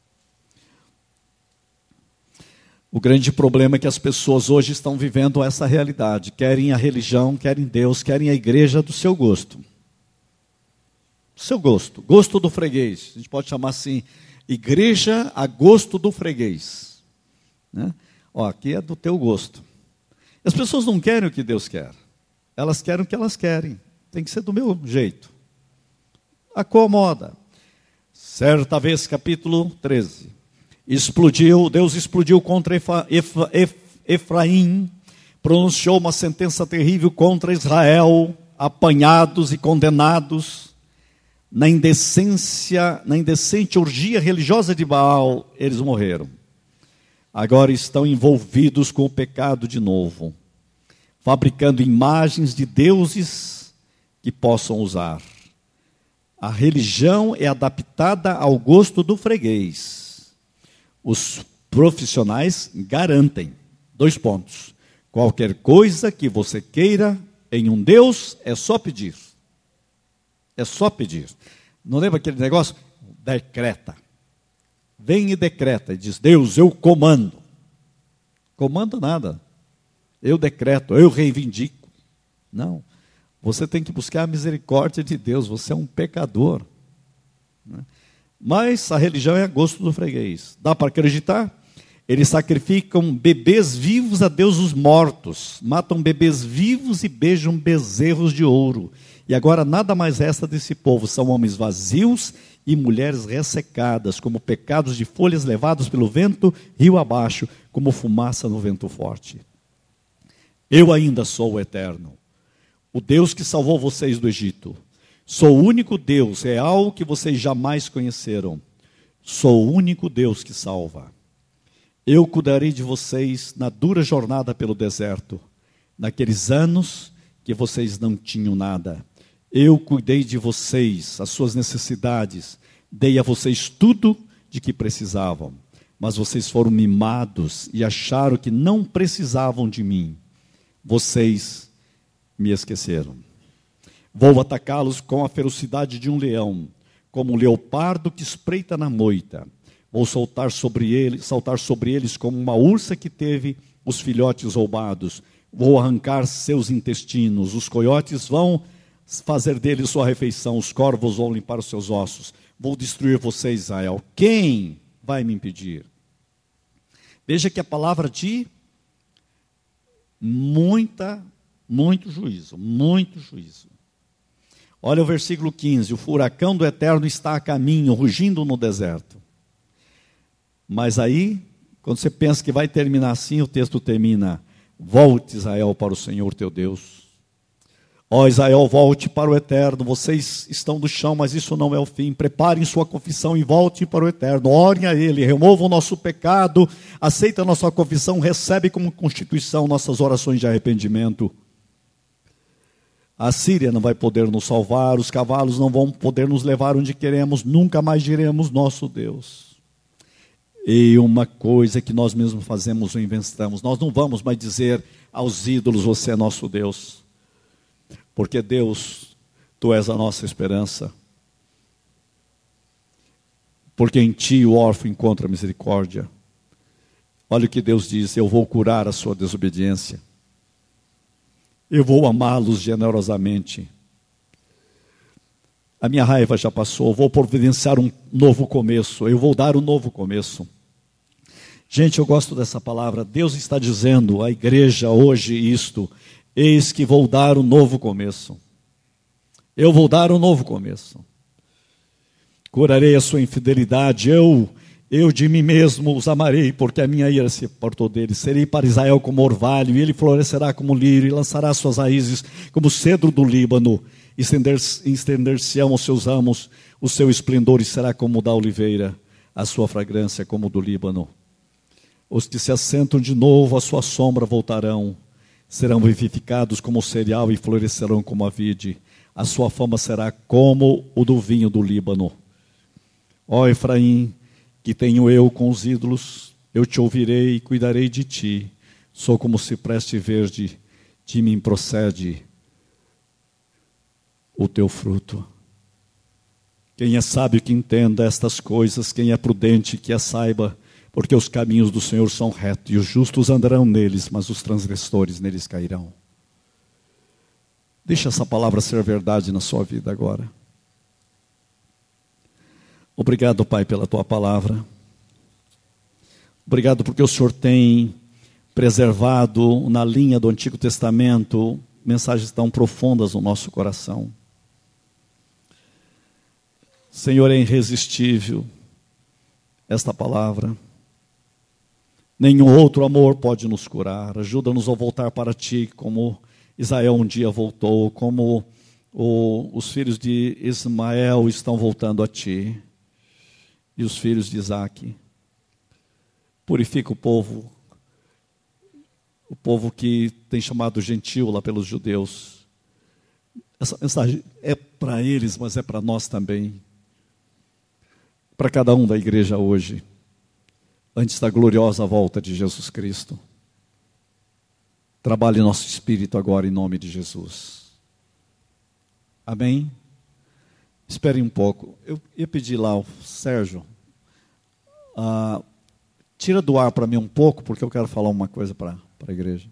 S1: O grande problema é que as pessoas hoje estão vivendo essa realidade. Querem a religião, querem Deus, querem a igreja do seu gosto. Seu gosto, gosto do freguês. A gente pode chamar assim, igreja a gosto do freguês. Né? Ó, aqui é do teu gosto. As pessoas não querem o que Deus quer. Elas querem o que elas querem. Tem que ser do meu jeito. Acomoda. Certa vez, capítulo 13. Deus explodiu contra Efraim, pronunciou uma sentença terrível contra Israel, apanhados e condenados na indecente orgia religiosa de Baal, eles morreram. Agora estão envolvidos com o pecado de novo, fabricando imagens de deuses que possam usar. A religião é adaptada ao gosto do freguês. Os profissionais garantem, 2 pontos, qualquer coisa que você queira em um Deus, é só pedir. É só pedir. Não lembra aquele negócio? Decreta. Vem e decreta, e diz, Deus, eu comando. Comando nada. Eu decreto, eu reivindico. Não. Você tem que buscar a misericórdia de Deus, você é um pecador. Mas a religião é a gosto do freguês. Dá para acreditar? Eles sacrificam bebês vivos a deuses mortos, matam bebês vivos e beijam bezerros de ouro. E agora nada mais resta desse povo, são homens vazios e mulheres ressecadas, como pecados de folhas levados pelo vento, rio abaixo, como fumaça no vento forte. Eu ainda sou o eterno, o Deus que salvou vocês do Egito. Sou o único Deus real que vocês jamais conheceram. Sou o único Deus que salva. Eu cuidarei de vocês na dura jornada pelo deserto, naqueles anos que vocês não tinham nada. Eu cuidei de vocês, as suas necessidades, dei a vocês tudo de que precisavam. Mas vocês foram mimados e acharam que não precisavam de mim. Vocês me esqueceram. Vou atacá-los com a ferocidade de um leão, como um leopardo que espreita na moita. Vou saltar sobre eles como uma ursa que teve os filhotes roubados. Vou arrancar seus intestinos. Os coiotes vão fazer deles sua refeição. Os corvos vão limpar os seus ossos. Vou destruir você, Israel. Quem vai me impedir? Veja que a palavra de muito juízo, muito juízo. Olha o versículo 15. O furacão do Eterno está a caminho, rugindo no deserto. Mas aí, quando você pensa que vai terminar assim, o texto termina: volte, Israel, para o Senhor teu Deus. Ó Israel, volte para o Eterno. Vocês estão no chão, mas isso não é o fim. Preparem sua confissão e voltem para o Eterno. Orem a Ele, removam o nosso pecado, aceita a nossa confissão, recebe como constituição nossas orações de arrependimento. A Síria não vai poder nos salvar, os cavalos não vão poder nos levar onde queremos, nunca mais diremos nosso Deus. E uma coisa que nós mesmos fazemos ou inventamos, nós não vamos mais dizer aos ídolos, você é nosso Deus. Porque Deus, Tu és a nossa esperança. Porque em Ti o órfão encontra misericórdia. Olha o que Deus diz: eu vou curar a sua desobediência. Eu vou amá-los generosamente. A minha raiva já passou, eu vou providenciar um novo começo. Eu vou dar um novo começo. Gente, eu gosto dessa palavra. Deus está dizendo à igreja hoje isto: eis que vou dar um novo começo. Eu vou dar um novo começo. Curarei a sua infidelidade. Eu de mim mesmo os amarei, porque a minha ira se apartou deles. Serei para Israel como orvalho, e ele florescerá como lírio, e lançará suas raízes como cedro do Líbano. Estender-se-ão os seus ramos, o seu esplendor será como o da oliveira, a sua fragrância como o do Líbano. Os que se assentam de novo à sua sombra voltarão, serão vivificados como o cereal e florescerão como a vide. A sua fama será como o do vinho do Líbano. Ó Efraim, que tenho eu com os ídolos, eu te ouvirei e cuidarei de ti. Sou como cipreste verde, de mim procede o teu fruto. Quem é sábio que entenda estas coisas, quem é prudente que as saiba, porque os caminhos do Senhor são retos, e os justos andarão neles, mas os transgressores neles cairão. Deixa essa palavra ser verdade na sua vida agora. Obrigado, Pai, pela Tua palavra. Obrigado porque o Senhor tem preservado na linha do Antigo Testamento mensagens tão profundas no nosso coração. Senhor, é irresistível esta palavra. Nenhum outro amor pode nos curar. Ajuda-nos a voltar para Ti, como Israel um dia voltou, como os filhos de Ismael estão voltando a Ti, e os filhos de Isaque. Purifica o povo que tem chamado gentil lá pelos judeus. Essa mensagem é para eles, mas é para nós também. Para cada um da igreja hoje, antes da gloriosa volta de Jesus Cristo. Trabalhe nosso espírito agora em nome de Jesus. Amém? Espere um pouco. Eu ia pedir lá ao Sérgio, tira do ar para mim um pouco, porque eu quero falar uma coisa para a igreja.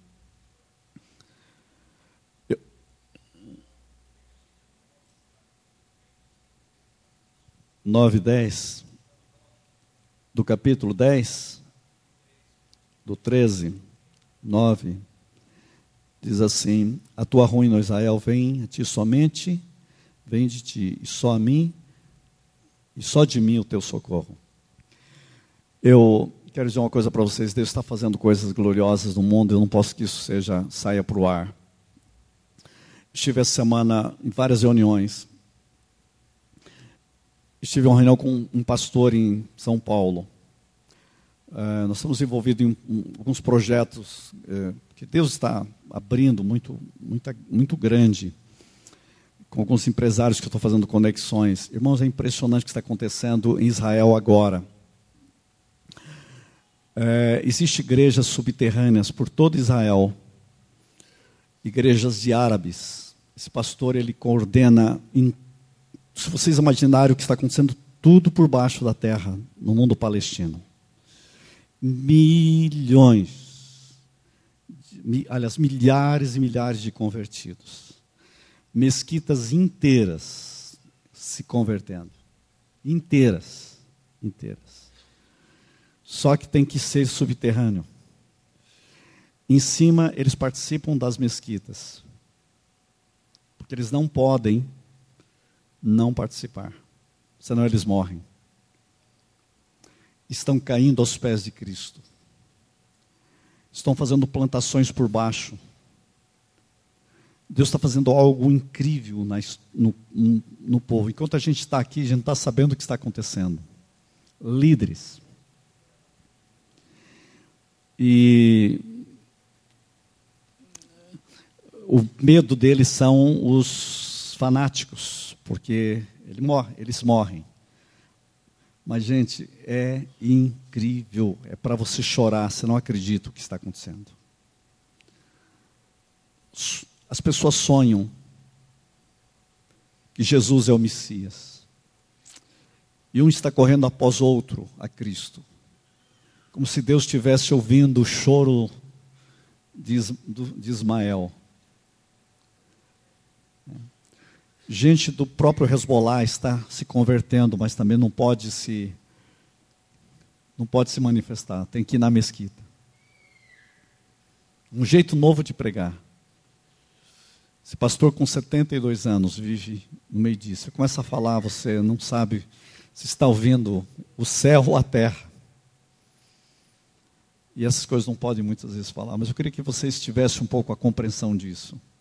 S1: 9:10, do capítulo 10, do 13, 9, diz assim: a tua ruína, Israel, vem a ti somente, vem de ti, e só a mim, e só de mim o teu socorro. Eu quero dizer uma coisa para vocês. Deus está fazendo coisas gloriosas no mundo. Eu não posso que isso saia para o ar. Estive essa semana em várias reuniões. Estive em uma reunião com um pastor em São Paulo. Nós estamos envolvidos em alguns projetos que Deus está abrindo muito grande, com alguns empresários que eu estou fazendo conexões. Irmãos, é impressionante o que está acontecendo em Israel agora. Existem igrejas subterrâneas por todo Israel, igrejas de árabes. Esse pastor, ele coordena, se vocês imaginarem o que está acontecendo, tudo por baixo da terra, no mundo palestino. Milhares e milhares de convertidos. Mesquitas inteiras se convertendo. Inteiras. Só que tem que ser subterrâneo. Em cima, eles participam das mesquitas. Porque eles não podem não participar. Senão eles morrem. Estão caindo aos pés de Cristo. Estão fazendo plantações por baixo. Deus está fazendo algo incrível no povo. Enquanto a gente está aqui, a gente não está sabendo o que está acontecendo. Líderes. E o medo deles são os fanáticos, porque eles morrem. Mas, gente, é incrível. É para você chorar, você não acredita o que está acontecendo. As pessoas sonham que Jesus é o Messias. E um está correndo após o outro a Cristo. Como se Deus estivesse ouvindo o choro de Ismael. Gente do próprio Hezbollah está se convertendo, mas também não pode se manifestar. Tem que ir na mesquita. Um jeito novo de pregar. Esse pastor com 72 anos vive no meio disso. Você começa a falar, você não sabe se está ouvindo o céu ou a terra. E essas coisas não podem muitas vezes falar. Mas eu queria que vocês tivessem um pouco a compreensão disso.